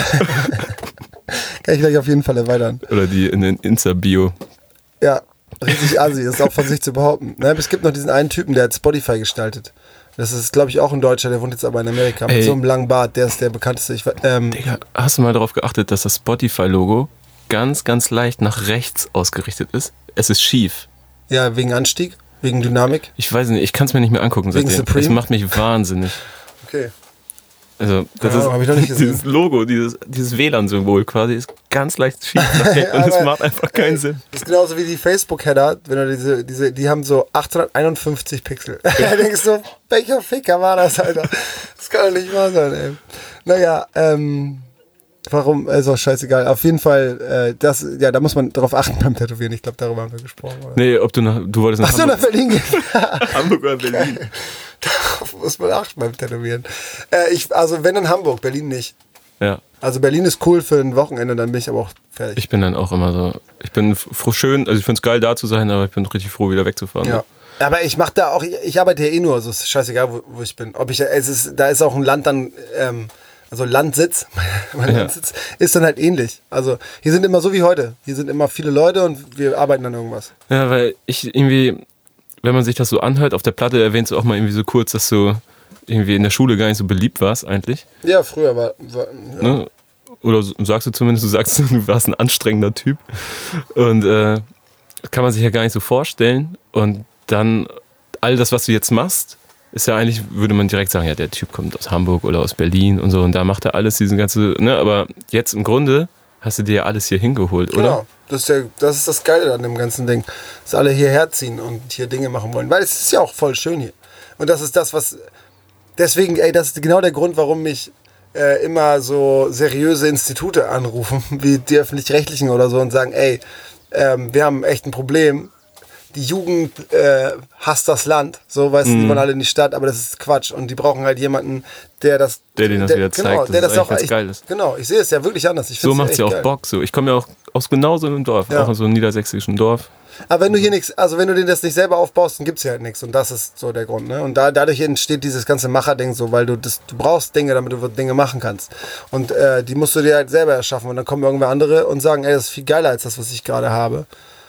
ich gleich auf jeden Fall erweitern. Oder die in den Insta-Bio. Ja, richtig assi, das ist auch von sich zu behaupten. Ne, es gibt noch diesen einen Typen, der hat Spotify gestaltet. Das ist, glaube ich, auch ein Deutscher, der wohnt jetzt aber in Amerika. Mit Ey. so einem langen Bart, der ist der bekannteste. Ich, ähm, Digga, hast du mal darauf geachtet, dass das Spotify-Logo ganz, ganz leicht nach rechts ausgerichtet ist? Es ist schief. ja, wegen Anstieg, wegen Dynamik. Ich weiß nicht, ich kann es mir nicht mehr angucken Wegen seitdem. Supreme? Das macht mich wahnsinnig. Okay. Also, das Keine Ahnung, hab ich noch nicht ist gesehen. dieses Logo, dieses, dieses W L A N-Symbol quasi, ist ganz leicht schief nach rechts und es Aber, macht einfach keinen ey, Sinn. Das ist genauso wie die Facebook-Header, wenn du diese, diese, die haben so achthunderteinundfünfzig Pixel. Da denkst du, welcher Ficker war das, Alter? Das kann doch nicht wahr sein, ey. Naja, ähm, warum, also scheißegal. Auf jeden Fall, äh, das, ja, da muss man drauf achten beim Tätowieren. Ich glaube, darüber haben wir gesprochen. Oder? Nee, ob du nach, du wolltest nach Ach so, nach Hamburg, Berlin gehen. Hamburg oder Berlin. Darauf muss man achten beim Tätowieren. Äh, ich, also wenn in Hamburg, Berlin nicht. Ja, Also Berlin ist cool für ein Wochenende, dann bin ich aber auch fertig. ich bin dann auch immer so, ich bin froh, schön, also ich finde es geil da zu sein, aber ich bin richtig froh, wieder wegzufahren. Ja. Aber ich mache da auch, ich, ich arbeite ja eh nur, also es ist scheißegal, wo, wo ich bin. Ob ich, es ist, da ist auch ein Land dann, ähm, also Landsitz, mein Ja. Landsitz ist dann halt ähnlich. Also hier sind immer so wie heute. Hier sind immer viele Leute und wir arbeiten an irgendwas. Ja, weil ich irgendwie, wenn man sich das so anhört, auf der Platte erwähnst du auch mal irgendwie so kurz, dass du irgendwie in der Schule gar nicht so beliebt warst eigentlich. Ja, früher war, war ja. Ne? Oder so- sagst du zumindest, du sagst, du warst ein anstrengender Typ. Und äh, kann man sich ja gar nicht so vorstellen. Und dann all das, was du jetzt machst, ist ja eigentlich, würde man direkt sagen, ja, der Typ kommt aus Hamburg oder aus Berlin und so. Und da macht er alles, diesen ganzen, ne? Aber jetzt im Grunde hast du dir ja alles hier hingeholt, oder? Genau, das ist, der, das ist das Geile an dem ganzen Ding. Dass alle hierher ziehen und hier Dinge machen wollen. Weil es ist ja auch voll schön hier. Und das ist das, was... Deswegen, ey, das ist genau der Grund, warum mich äh, immer so seriöse Institute anrufen, wie die Öffentlich-Rechtlichen oder so, und sagen, ey, ähm, wir haben echt ein Problem. Die Jugend äh, hasst das Land, so, weißt du, die wollen alle in die Stadt, aber das ist Quatsch. Und die brauchen halt jemanden, der das... Der denen das wieder zeigt, genau, dass der es das auch eigentlich ganz echt, geil ist. Genau, ich sehe es ja wirklich anders. Ich So find's macht es ja echt auch geil. Bock. So. Ich komme ja auch aus genau so einem Dorf, Ja. auch aus so einem niedersächsischen Dorf. Aber wenn du hier nichts, also wenn du dir das nicht selber aufbaust, dann gibt's hier halt nichts. Und das ist so der Grund, ne? Und da, dadurch entsteht dieses ganze Macherding so, weil du das, du brauchst Dinge, damit du Dinge machen kannst. Und äh, die musst du dir halt selber erschaffen. Und dann kommen irgendwer andere und sagen, ey, das ist viel geiler als das, was ich gerade habe.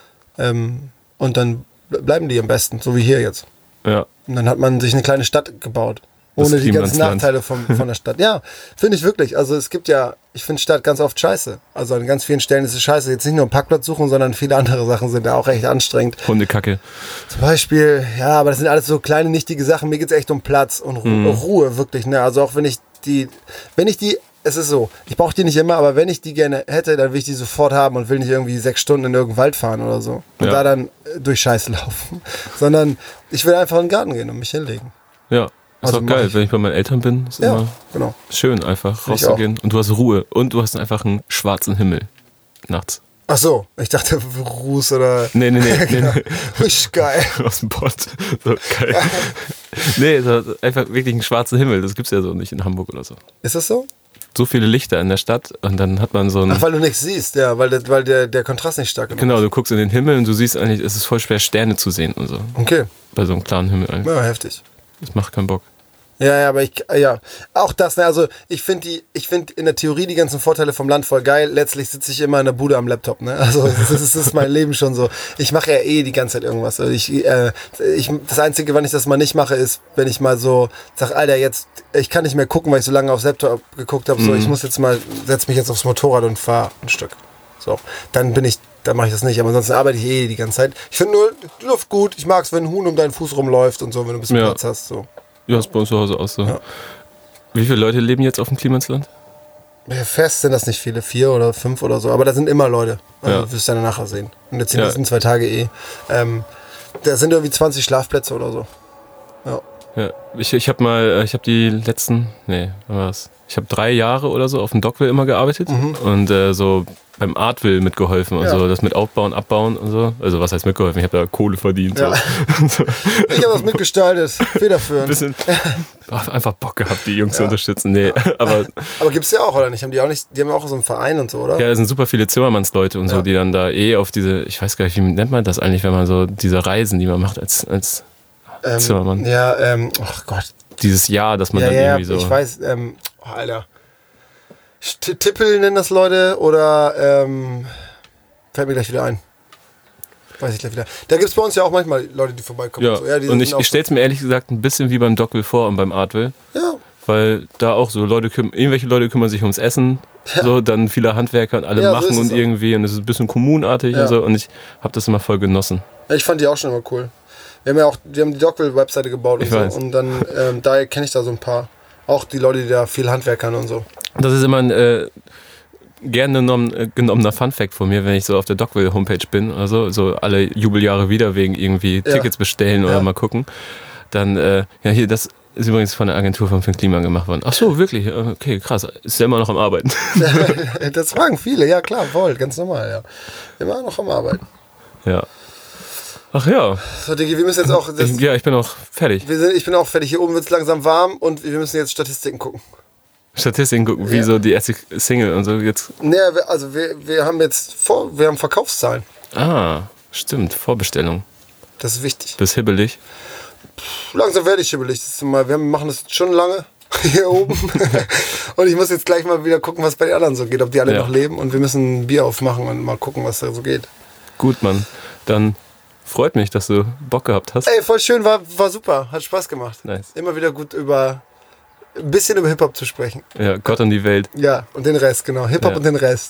Ähm, und dann ble- bleiben die am besten, so wie hier jetzt. Ja. Und dann hat man sich eine kleine Stadt gebaut. Das Ohne die ganzen Niemandsland. Nachteile vom, von der Stadt. Ja, finde ich wirklich. Also es gibt ja, ich finde Stadt ganz oft scheiße. Also an ganz vielen Stellen ist es scheiße. Jetzt nicht nur einen Parkplatz suchen, sondern viele andere Sachen sind da auch echt anstrengend. Hundekacke. Zum Beispiel, ja, aber das sind alles so kleine, nichtige Sachen. Mir geht es echt um Platz und Ru Mhm. Ruhe, wirklich. Ne? Also auch wenn ich die, wenn ich die, es ist so, ich brauche die nicht immer, aber wenn ich die gerne hätte, dann will ich die sofort haben und will nicht irgendwie sechs Stunden in irgendeinen Wald fahren oder so. Und Ja. da dann äh, durch Scheiße laufen. Sondern ich will einfach in den Garten gehen und mich hinlegen. Ja. Ist Also auch mach geil, ich. wenn ich bei meinen Eltern bin. Ist Ja, immer genau. schön, einfach ich rauszugehen. Und du hast Ruhe. Und du hast einfach einen schwarzen Himmel. Nachts. Ach so, ich dachte Ruß oder... Nee, nee, nee. nee, nee. Richtig geil. Aus dem Pott. So geil. Nee, so einfach wirklich einen schwarzen Himmel. Das gibt's ja so nicht in Hamburg oder so. Ist das so? So viele Lichter in der Stadt und dann hat man so ein. Ach, weil du nichts siehst, ja, weil, der, weil der, der Kontrast nicht stark genug Genau, ist. du guckst in den Himmel und du siehst eigentlich, es ist voll schwer, Sterne zu sehen und so. Okay, Bei so einem klaren Himmel. eigentlich. ja, heftig. Das macht keinen Bock. Ja, ja, aber ich, ja, auch das, ne, also ich finde die, ich finde in der Theorie die ganzen Vorteile vom Land voll geil. Letztlich sitze ich immer in der Bude am Laptop, ne, also das ist, das ist mein Leben schon so. Ich mache ja eh die ganze Zeit irgendwas. Also ich, äh, ich, das Einzige, wann ich das mal nicht mache, ist, wenn ich mal so sag, Alter, jetzt, ich kann nicht mehr gucken, weil ich so lange aufs Laptop geguckt habe, so, mhm. ich muss jetzt mal, setz mich jetzt aufs Motorrad und fahr ein Stück. So, dann bin ich, dann mache ich das nicht, aber ansonsten arbeite ich eh die ganze Zeit. Ich finde nur die Luft gut, ich mag es, wenn ein Huhn um deinen Fuß rumläuft und so, wenn du ein bisschen ja. Platz hast, so. Ja, ist bei uns zu Hause auch so. Ja. Wie viele Leute leben jetzt auf dem Klimansland? Ja, fest sind das nicht viele, vier oder fünf oder so, aber da sind immer Leute. Also ja. wirst du dann nachher sehen. Und jetzt sind ja. das zwei Tage eh. Ähm, da sind irgendwie zwanzig Schlafplätze oder so. Ja. Ja, ich, ich habe mal, ich habe die letzten, nee, was war das? Ich habe drei Jahre oder so auf dem Dockville immer gearbeitet mhm. und äh, so beim Artville mitgeholfen und ja. so, das mit Aufbauen, Abbauen und so. Also was heißt mitgeholfen? Ich habe da Kohle verdient. Ja. So. Ich habe das mitgestaltet, federführend. Bisschen, einfach Bock gehabt, die Jungs ja. zu unterstützen. Nee, aber aber gibt's ja auch, oder nicht? Haben die auch nicht, die haben auch so einen Verein und so, oder? Ja, es sind super viele Zimmermannsleute und ja. so, die dann da eh auf diese, ich weiß gar nicht, wie nennt man das eigentlich, wenn man so diese Reisen, die man macht als, als ähm, Zimmermann. Ja, ähm, oh Gott. Dieses Jahr, dass man ja, dann ja, irgendwie so... ich weiß, ähm, oh, Alter. Tippel nennen das Leute oder ähm, fällt mir gleich wieder ein. Weiß ich gleich wieder. Da gibt es bei uns ja auch manchmal Leute, die vorbeikommen. Ja, und, so. Ja, die und ich, ich stelle es mir ehrlich gesagt ein bisschen wie beim Dockville vor und beim Artville. Ja. Weil da auch so Leute, küm- irgendwelche Leute kümmern sich ums Essen, ja. so, dann viele Handwerker und alle ja, machen so und irgendwie und es ist ein bisschen kommunartig ja. und so und ich habe das immer voll genossen. Ja, ich fand die auch schon immer cool. Wir haben ja auch, wir haben die Dockville-Webseite gebaut und ich so weiß. und dann, ähm, daher kenne ich da so ein paar. Auch die Leute, die da viel Handwerkern und so. Das ist immer ein äh, gerne genommen, genommener Funfact von mir, wenn ich so auf der Dockville-Homepage bin oder so, so alle Jubeljahre wieder wegen irgendwie ja. Tickets bestellen oder ja. mal gucken. Dann, äh, ja hier, das ist übrigens von der Agentur von Finn Kliman gemacht worden. Ach so, wirklich? Okay, krass. Ist ja immer noch am Arbeiten. Das fragen viele, ja klar, voll, ganz normal, ja. Immer noch am Arbeiten. Ja. Ach ja. So, Diggi, wir müssen jetzt auch... Das, ich, ja, ich bin auch fertig. Wir sind, ich bin auch fertig. Hier oben wird es langsam warm und wir müssen jetzt Statistiken gucken. Statistiken gucken, wie ja. so die erste Single und so jetzt... Nee, also wir, wir haben jetzt vor, wir haben Verkaufszahlen. Ah, stimmt. Vorbestellung. Das ist wichtig. Bist hibbelig? Puh, langsam werde ich hibbelig. Das ist mal, wir machen das schon lange hier oben. Und ich muss jetzt gleich mal wieder gucken, was bei den anderen so geht. Ob die alle ja. noch leben. Und wir müssen ein Bier aufmachen und mal gucken, was da so geht. Gut, Mann. Dann... Freut mich, dass du Bock gehabt hast. Ey, voll schön, war, war super, hat Spaß gemacht. Nice. Immer wieder gut über, ein bisschen über Hip-Hop zu sprechen. Ja, Gott und die Welt. Ja, und den Rest, genau. Hip-Hop ja. und den Rest.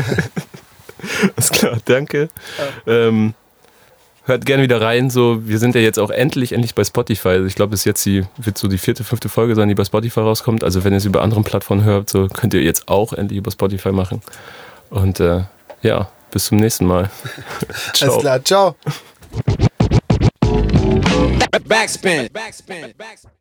Alles klar, danke. Ja. Ähm, hört gerne wieder rein. So, wir sind ja jetzt auch endlich, endlich bei Spotify. Also ich glaube, bis jetzt die, wird so die vierte, fünfte Folge sein, die bei Spotify rauskommt. Also wenn ihr es über anderen Plattformen hört, so könnt ihr jetzt auch endlich über Spotify machen. Und äh, ja, bis zum nächsten Mal. Ciao. Alles klar, ciao. Backspin. Backspin. Backspin.